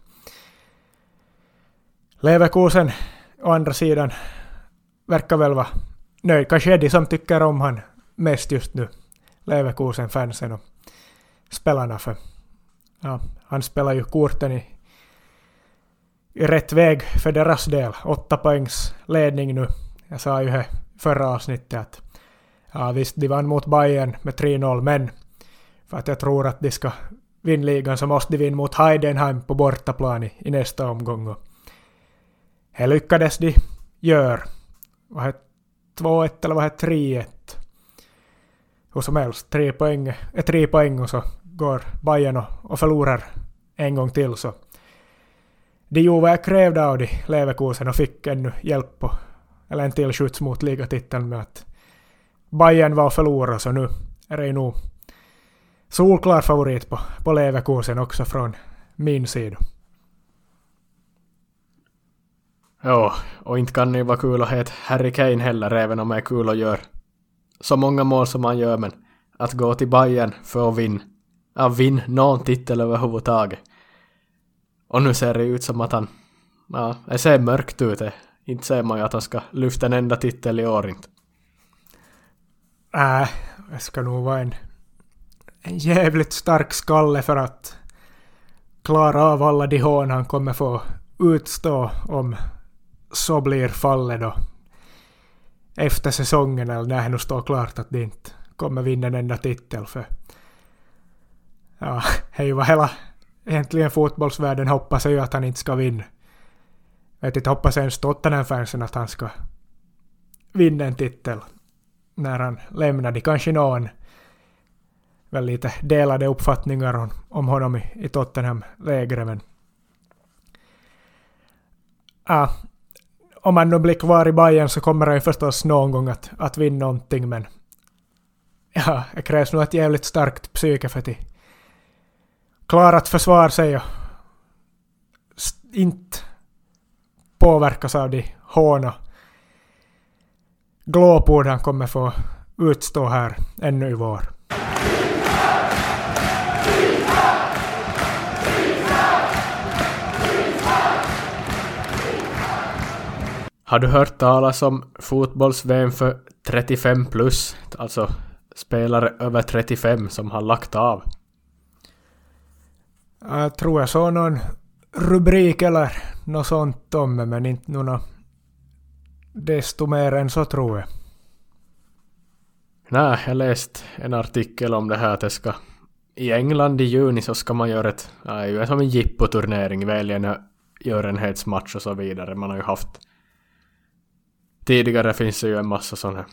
Leverkusen å andra sidan verkar väl vara nöjd. Kanske är de som tycker om han mest just nu. Leverkusen-fansen och spelarna. För ja, han spelar ju korten i rätt väg för deras del. 8 poängs ledning nu. Jag sa ju här förra avsnittet att ja, visst, de vann mot Bayern med 3-0, men för att jag tror att de ska vinna ligan så måste de vinna mot Heidenheim på bortaplan i nästa omgång. Och här lyckades de gör. Vad är 2-1 eller vad är 3-1? Hur som helst, 3 poäng och så går Bayern och förlorar en gång till. Så de gjorde vad jag krävde av de Leverkusen och fick ännu hjälp på, eller en till skjuts mot ligatiteln med att Bayern var förlorad, så nu är det nog solklar favorit på Leverkusen också från min sida. Ja, och inte kan det vara kul att heta Harry Kane heller, även om det är kul att göra så många mål som man gör, men att gå till Bayern för att vinna någon titel överhuvudtaget. Och nu ser det ut som att det ser mörkt ut. Inte ser man ju att han ska lyfta en enda titel i år inte. Det ska nog vara en jävligt stark skalle för att klara av alla de hån han kommer få utstå om så blir fallet då efter säsongen, eller när det står klart att det inte kommer vinna en enda titel. För ja, hej vad hela egentligen fotbollsvärlden hoppas ju att han inte ska vinna. Jag vet inte, hoppas ens Tottenham-fansen att han ska vinna en titel när han lämnade. Kanske någon väl lite delade uppfattningar om honom i Tottenham-lägret, men om han nu blir kvar i Bayern så kommer han ju förstås någon gång att vinna någonting, men ja, det krävs nog ett jävligt starkt psyke för att klara att försvara sig och inte påverkas av de håna glåpord han kommer få utstå här ännu i vår. Har du hört talas om fotbolls-VM för 35 plus, alltså spelare över 35 som har lagt av? Jag tror jag såg någon rubrik eller något sånt om det, men inte någon desto mer än så tror jag. Nej, jag läste en artikel om det här att det ska i England i juni så ska man göra som en jippoturnering, välja en görenhetsmatch och så vidare. Man har ju haft tidigare finns det ju en massa sådana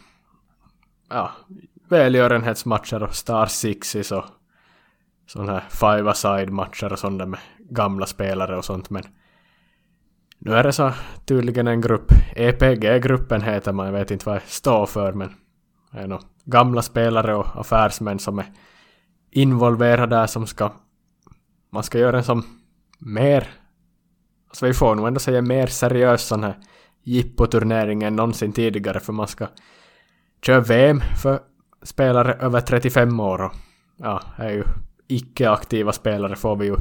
välgörenhetsmatcher och Star Sixes och sådana här five-a-side-matcher och sådana med gamla spelare och sånt, men nu är det så tydligen en grupp, EPG-gruppen heter man, jag vet inte vad det står för, men det är nog gamla spelare och affärsmän som är involverade där som man ska göra en som mer, alltså vi får nog ändå säga mer seriös sån här jippoturnering än någonsin tidigare, för man ska köra VM för spelare över 35 år och är ju icke-aktiva spelare får vi ju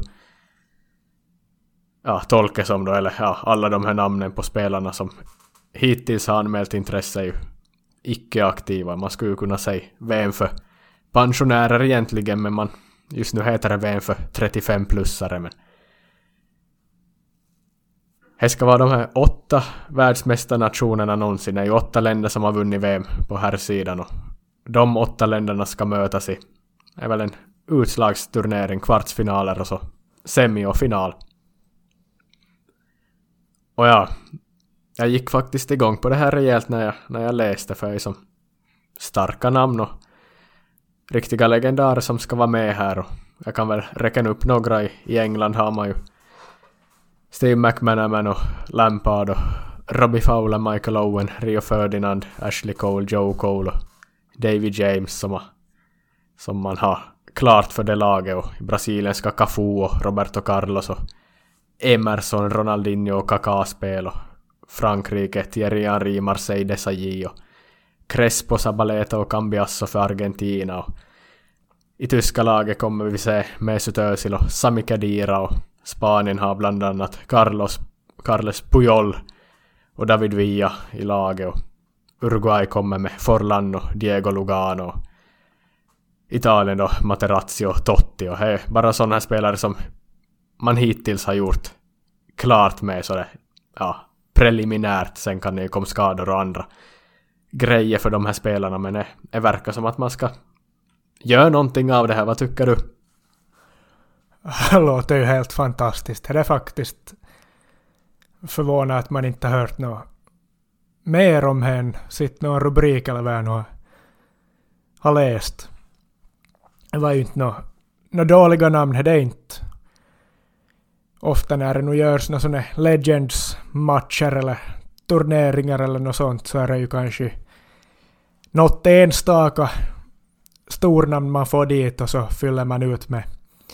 tolka som då, eller alla de här namnen på spelarna som hittills har anmält intresse är ju icke-aktiva. Man skulle ju kunna säga VM för pensionärer egentligen, men just nu heter det VM för 35-plussare. Men det ska vara de här 8 världsmästarnationerna någonsin. Det är ju 8 länder som har vunnit VM på här sidan, och de 8 länderna ska mötas i, är väl en utslagsturnering, kvartsfinaler och så semi och final. Och jag gick faktiskt igång på det här rejält när jag läste, för jag är som starka namn och riktiga legendarer som ska vara med här. Och jag kan väl räkna upp några. I England har man ju Steve McManaman och Lampard och Robbie Fowler, Michael Owen, Rio Ferdinand, Ashley Cole, Joe Cole och David James som man har klart för det laget. Och brasilienska Cafu och Roberto Carlos och Emerson, Ronaldinho och Kaká-spel, och Frankrike, Thierry Henry, Marseille Desailly och Crespo, Zabaleta och Cambiasso för Argentina. Och i tyska laget kommer vi se Mesut Özil och Sami Khedira, och Spanien har bland annat Carles Puyol och David Villa i laget, och Uruguay kommer med Forlan och Diego Lugano, och Italien då Materazzi och Totti, och hej, bara sådana här spelare som man hittills har gjort klart med så det, preliminärt. Sen kan det komma skador och andra grejer för de här spelarna, men det verkar som att man ska göra någonting av det här. Vad tycker du? Det låter ju helt fantastiskt. Det är faktiskt förvånande att man inte har hört något mer om henne, sitt någon rubrik eller vad jag nu har läst. Det var ju inte några dåliga namn, det är inte. Ofta när det nu görs några sådana Legends-matcher eller turneringar eller något sånt, så är det ju kanske något enstaka stornamn man får dit, och så fyller man ut med,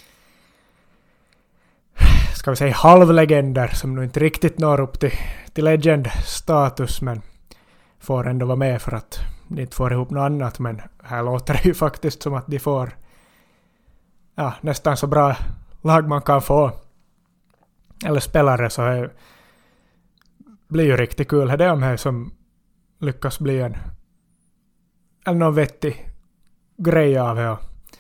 ska vi säga, halvlegender som nu inte riktigt når upp till legend-status, men får ändå vara med för att de inte får ihop något annat. Men här låter det ju faktiskt som att de får nästan så bra lag man kan få, eller spelare, så det blir ju riktigt kul. Det är de här som lyckas bli eller någon vettig grej av det.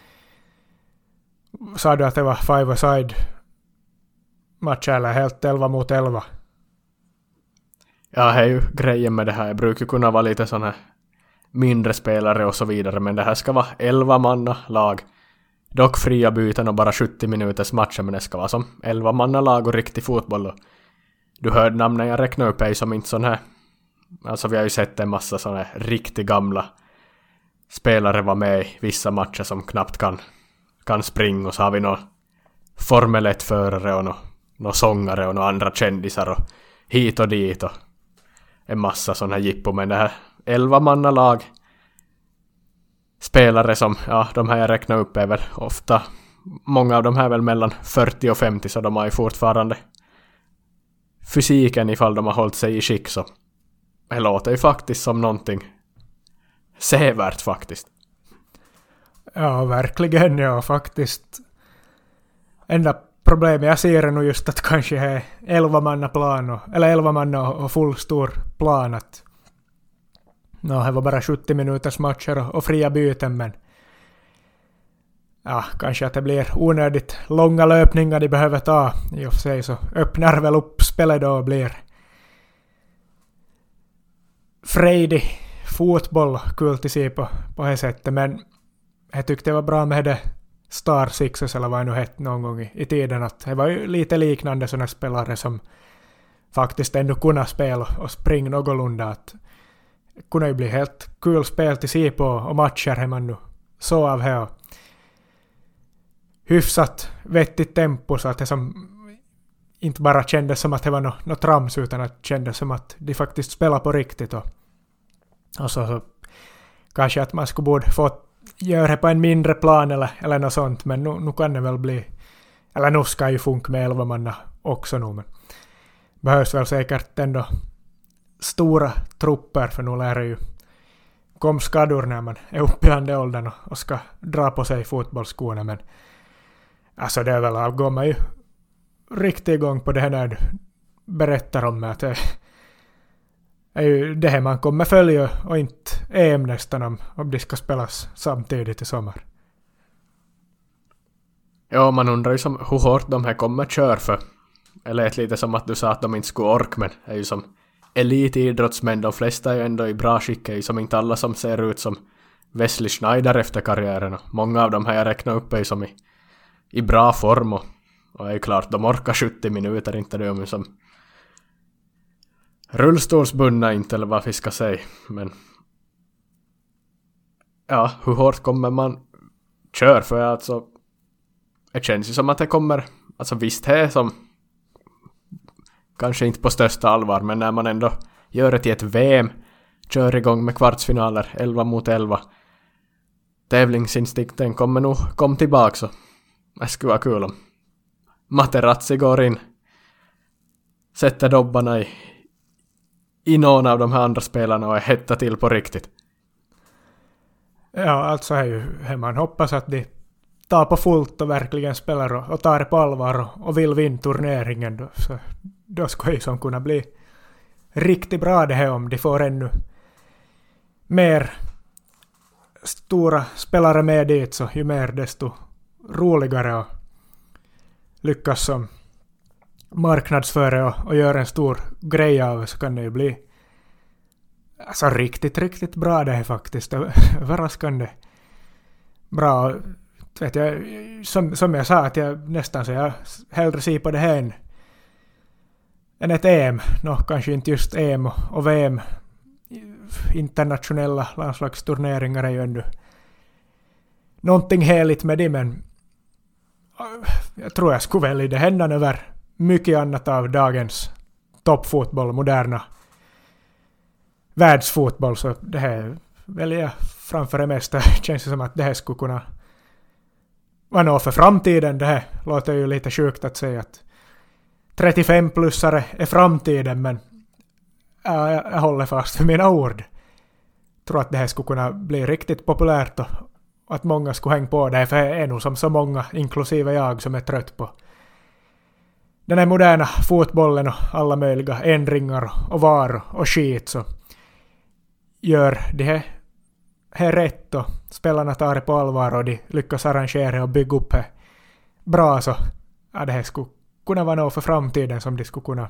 Sa du att det var 5-a-side match eller helt 11 mot 11? Ja, det är ju grejen med det här. Jag brukar kunna vara lite sån här mindre spelare och så vidare, men det här ska vara 11-manna lag. Dock fria byten och bara 70 minuters matcher, men det ska vara som 11-manna lag och riktig fotboll. Och du hörde namnen jag räknade upp är som inte sån här, alltså vi har ju sett en massa såna här riktigt gamla spelare vara med i vissa matcher som knappt kan springa, och så har vi några Formel 1-förare och några sångare och några andra kändisar och hit och dit och en massa såna här jippo. Men det här 11-manna lag spelare som, de här jag räknar upp är väl ofta, många av dem här är väl mellan 40 och 50, så de har ju fortfarande fysiken ifall de har hållit sig i skick, så det låter ju faktiskt som någonting sevärt faktiskt. Ja, verkligen, ja, faktiskt. Enda problemet jag ser är nog just att kanske är 11-manna plan, eller 11-manna och full stor plan. Att det var bara 70 minuters matcher och fria byten, men kanske att det blir onödigt långa löpningar de behöver ta. I och för sig så öppnar väl upp spelet då och blir frejdig fotboll, kul till sig på det sättet. Men jag tyckte det var bra med det Star Sixes eller vad det nu hette någon gång i tiden, att det var ju lite liknande sådana spelare som faktiskt ändå kunde spela och springa någorlunda. Att det kunde ju bli helt kul spel till sig på och matcher här man nu så av här. Hyfsat vettigt tempo, så att det som inte bara kändes som att det var något trams, utan att det kändes som att de faktiskt spelar på riktigt. Och så kanske att man skulle borde få göra det på en mindre plan eller något sånt, men nu kan det väl bli, eller nu ska ju funka med 11-manna också nu, men behövs väl säkert ändå stora trupper, för nu lär det ju kom skador när man är uppe i andra åldern och ska dra på sig fotbollsskorna, men alltså det är väl avgår man ju riktigt igång på det här när du berättar om att det är ju det här man kommer följa och inte EM nästan om det ska spelas samtidigt i sommar. Ja, man undrar ju som hur hårt de här kommer köra för. Eller lite som att du sa att de inte skulle orka, men är ju som elitidrottsmän, de flesta är ju ändå i bra skick, är ju som inte alla som ser ut som Wesley Schneider efter karriären. Och många av de här jag räknar upp är ju som i bra form och är ju klart, de orkar 70 minuter, inte det om som rullstolsbundna inte, eller vad vi ska säga. Men ja, hur hårt kommer man köra för? Alltså, det känns ju som att det kommer, alltså visst är som kanske inte på största allvar, men när man ändå gör det till ett VM, kör igång med kvartsfinaler 11 mot 11, tävlingsinstinkten kommer nog komma tillbaka, så det skulle vara kul om Materazzi går in, sätter dobbarna i någon av de här andra spelarna och är hetta till på riktigt. Ja, alltså är ju man hoppas att de tar på fullt och verkligen spelar och tar det på allvar och vill vinna turneringen då. Så då ska ju som kunna bli riktigt bra det här om de får ännu mer stora spelare med dit, så ju mer desto roligare och lyckas som marknadsföre och göra en stor grej av, så kan det ju bli alltså riktigt bra det här faktiskt. Överraskande bra. Vet jag, som jag sa, att jag nästan så jag hellre ser på det här än ett EM. Kanske inte just EM och VM. Internationella landslagsturneringar är ju ändå någonting heligt med det, men jag tror jag skulle välja det hända över mycket annat av dagens toppfotboll, moderna världsfotboll, så det här väljer jag framför det mesta. Känns det som att det här skulle kunna vara något för framtiden. Det här låter ju lite sjukt att säga att 35-plussare är framtiden, men jag håller fast för mina ord. Jag tror att det här skulle kunna bli riktigt populärt och att många skulle hänga på det här, för det är nog som så många, inklusive jag, som är trött på den här moderna fotbollen och alla möjliga ändringar och var och skit, så gör det här rätt och spelarna tar det på allvar och de lyckas arrangera och bygga upp det bra, så det här skulle kunna vara något för framtiden som de skulle kunna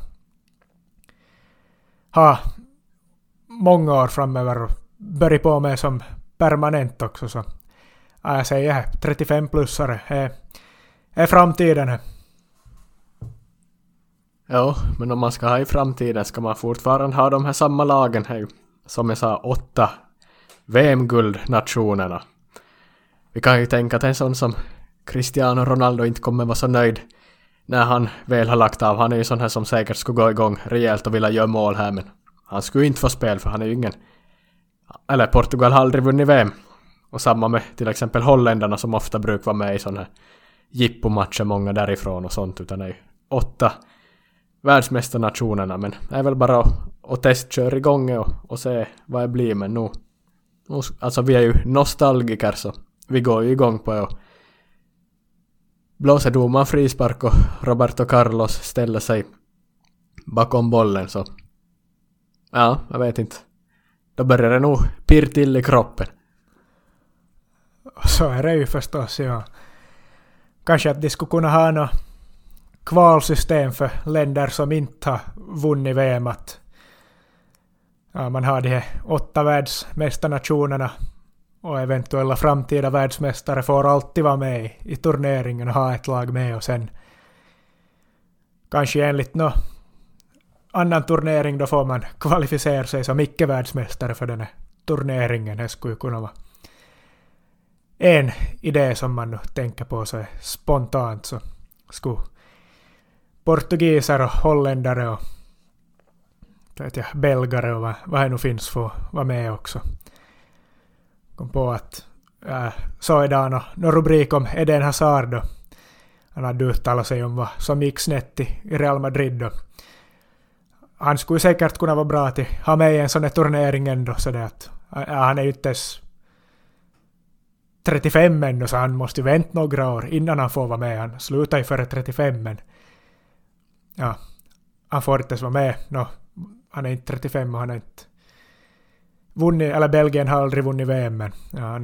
ha många år framöver och börja på med som permanent också. Så jag säger 35-plussare är framtiden. Ja, men om man ska ha i framtiden ska man fortfarande ha de här samma lagen här, som jag sa, 8 VM-guldnationerna. Vi kan ju tänka att en sån som Cristiano Ronaldo inte kommer vara så nöjd när han väl har lagt av. Han är ju sån här som säkert skulle gå igång rejält och vilja göra mål här, men han skulle inte få spel för han är ju ingen, eller Portugal har aldrig vunnit VM. Och samma med till exempel holländarna som ofta brukar vara med i såna här jippomatcher, många därifrån och sånt, utan det är 8 världsmästarnationerna, men det är väl bara att testköra igång och se vad det blir. Men nu alltså vi är ju nostalgiker, så vi går ju igång på och blåser domaren frispark och Roberto Carlos ställer sig bakom bollen, så ja, jag vet inte, då börjar det nog pirr till i kroppen. Så är det ju förstås, ja. Kanske att de skulle kunna ha något kvalsystem för länder som inte har vunnit VM, att man har de här 8 världsmästarnationerna och eventuella framtida världsmästare får alltid vara med i turneringen och ha ett lag med, och sen kanske enligt någon annan turnering då får man kvalificera sig som icke-världsmästare för den här turneringen. Det skulle kunna vara en idé som man nu tänker på sig spontant, så skulle portugiser och holländare och belgare och vad det nu finns för vara med också. Kom på att så idag någon rubrik om Eden Hazard då. Han hade uttalat sig om vad som gick snett i Real Madrid då. Han skulle säkert kunna vara bra att ha med i en sån här turnering ändå, så det att Han är ju inte ens 35 ännu, så han måste ju vänta några år innan han får vara med. Han slutar ju före 35, men ja, han får inte ens vara med. Han är inte 35 och han har inte vunnit, eller Belgien har aldrig vunnit VM, men ja,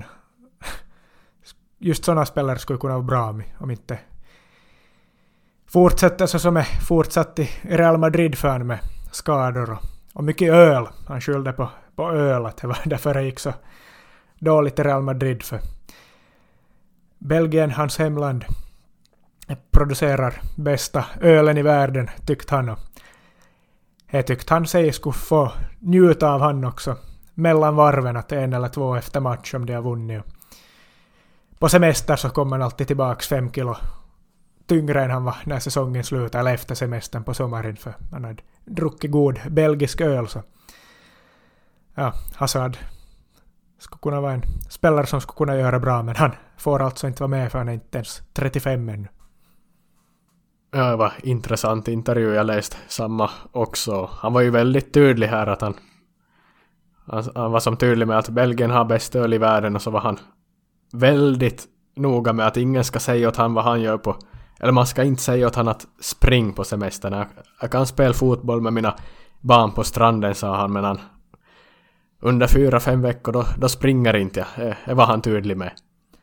just sådana spelare skulle kunna vara bra om inte fortsätter så som är fortsatt i Real Madrid för med skador och mycket öl. Han skyllde på öl, att det var därför det gick så dåligt i Real Madrid. För Belgien, hans hemland, producerar bästa ölen i världen, tyckte han. Och jag tyckte han sig skulle få njuta av han också mellan varven, att 1 eller 2 efter match om de har vunnit. På semester så kommer han alltid tillbaka 5 kilo tyngre än han var när säsongen slutade, eller efter semestern på sommaren, för han hade druckit god belgisk öl. Så ja, Hazard skulle kunna vara en spelare som skulle kunna göra bra, men han får alltså inte vara med för han är inte ens 35 ännu. Ja, det var intressant intervju, jag läste samma också. Han var ju väldigt tydlig här att han var som tydlig med att Belgien har bäst öl i världen, och så var han väldigt noga med att ingen ska säga åt han vad han gör på, eller man ska inte säga åt han att spring på semestern. Jag kan spela fotboll med mina barn på stranden, sa han, men han under 4-5 veckor då springer inte jag. Det var han tydlig med.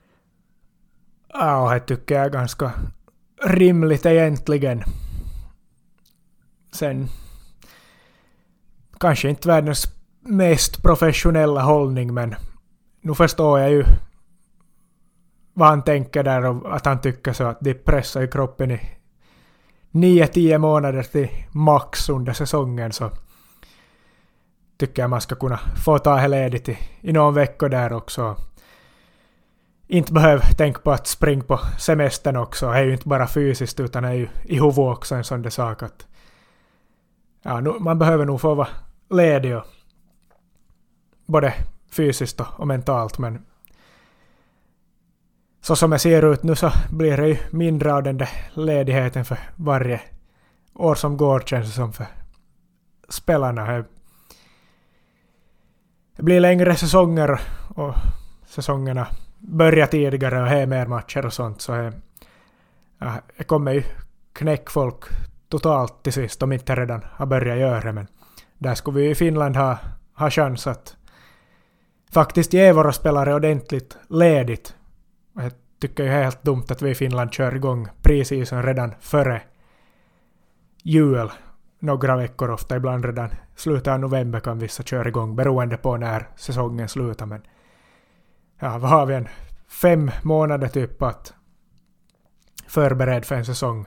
Ja, det tycker jag är ganska rimligt egentligen. Sen kanske inte världens mest professionella hållning, men nu förstår jag ju vad han tänker där, och att han tycker så att de pressar i kroppen i 9-10 månader till max under säsongen, så tycker jag man ska kunna få ta ledigt i någon vecka där också. Inte behöver tänka på att springa på semestern också. Det är ju inte bara fysiskt, utan det är ju i huvudet också en sån där sak att ja, man behöver nog få vara ledig, och både fysiskt och mentalt, men så som det ser ut nu så blir det ju mindre av den där ledigheten för varje år som går, känns det som, för spelarna. Det blir längre säsonger, och säsongerna börjar tidigare och har mer matcher och sånt, så det kommer ju knäck folk totalt till sist om inte redan har börjat göra. Men där skulle vi i Finland ha chans att faktiskt ge våra spelare ordentligt ledigt. Jag tycker ju helt dumt att vi i Finland kör igång preseason redan före jul. Några veckor, ofta ibland redan slutet av november kan vissa köra igång, beroende på när säsongen slutar. Men ja, vad har vi, 5 månader typ att förbereda för en säsong.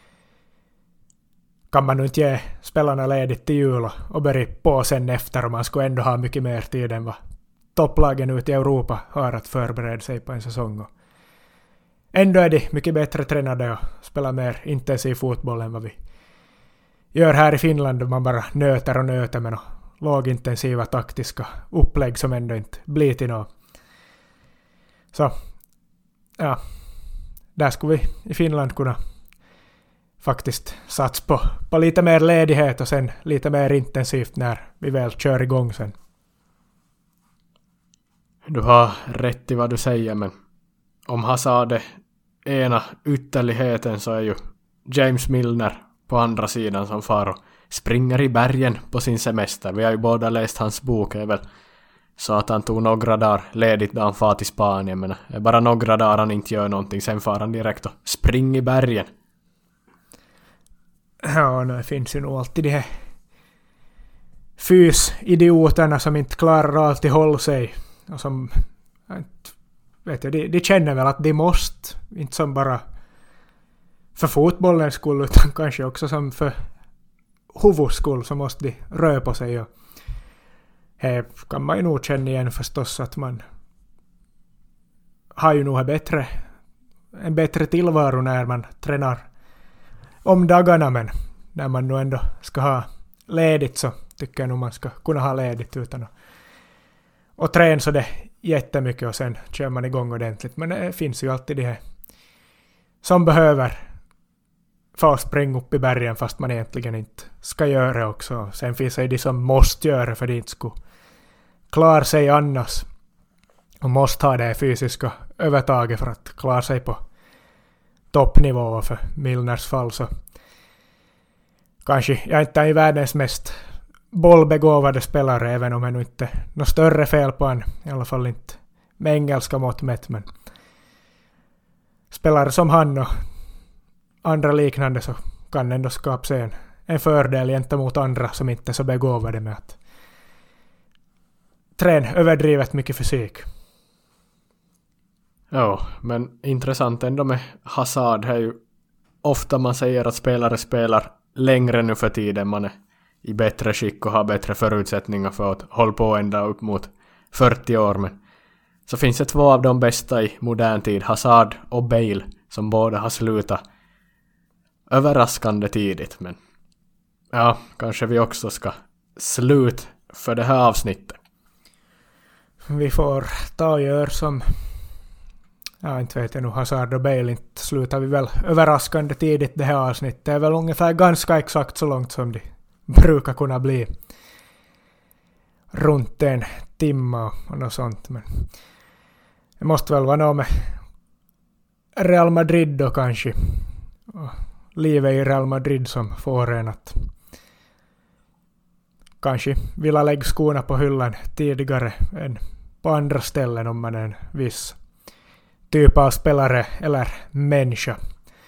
Kan man nu inte ge spelarna ledigt till jul och börja på sen efter, och man skulle ändå ha mycket mer tid än vad topplagen ute i Europa har att förbereda sig på en säsong. Och ändå är de mycket bättre tränade och spelar mer intensiv fotboll än vad vi gör här i Finland, då man bara nöter med lågintensiva taktiska upplägg som ändå inte blir till något. Så ja, där skulle vi i Finland kunna faktiskt satsa på lite mer ledighet och sen lite mer intensivt när vi väl kör igång sen. Du har rätt i vad du säger, men om Hazard är ena ytterligheten, så är ju James Milner på andra sidan som far och springer i bergen på sin semester. Vi har ju båda läst hans bok, är väl så att han tog några dagar ledigt då han far till Spanien, men det är bara några dagar han inte gör någonting, sen far han direkt och springer i bergen. Ja, det finns ju nog alltid de här fysidioterna som inte klarar alltid hålla sig, och som vet jag, de känner väl att de måste, inte som bara för fotbollens skull, utan kanske också som för huvudets skull, så måste de röra på sig. Och här kan man ju nog känna igen förstås, att man har ju nog en bättre tillvaro när man tränar om dagarna, men när man nu ändå ska ha ledigt, så tycker jag nog man ska kunna ha ledigt utan att träna så det jättemycket, och sen kör man igång ordentligt. Men det finns ju alltid det här som behöver få springa upp i bergen fast man egentligen inte ska göra också. Sen finns det de som måste göra för att de inte skulle klarar sig annars och måste ha det fysiska övertaget för att klara sig på toppnivå. För Milners fall så kanske jag inte är världens mest bollbegåvade spelare, även om jag nu inte något större fel på en, i alla fall inte med engelska mått mätt, men spelare som han och andra liknande så kan ändå skapa sig en fördel gentemot andra som inte är så begåvade med att träna överdrivet mycket fysik. Ja, men intressant ändå med Hazard är ju ofta man säger att spelare spelar längre nu för tiden, man är i bättre skick och har bättre förutsättningar för att hålla på ända upp mot 40 år, men så finns det två av de bästa i modern tid, Hazard och Bale, som båda har slutat överraskande tidigt. Men ja, kanske vi också ska sluta för det här avsnittet. Vi får ta och göra som, ja inte vet jag nu, Hazard och Bale, inte slutar vi väl överraskande tidigt det här avsnittet. Det är väl ungefär ganska exakt så långt som det brukar kunna bli. Runt en timme och något sånt. Men det måste väl vara något med Real Madrid då kanske. Och livet i Real Madrid som får en att kanske vilja lägga skorna på hyllan tidigare än på andra ställen om man är en viss typ av spelare eller människa.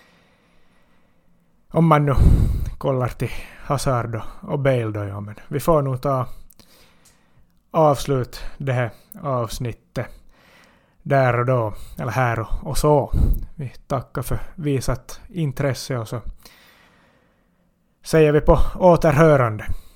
Om man nu kollar till Hazard och Bale då, ja, men vi får nog ta avslut det här avsnittet där och då, eller här och så. Vi tackar för visat intresse och så säger vi på återhörande.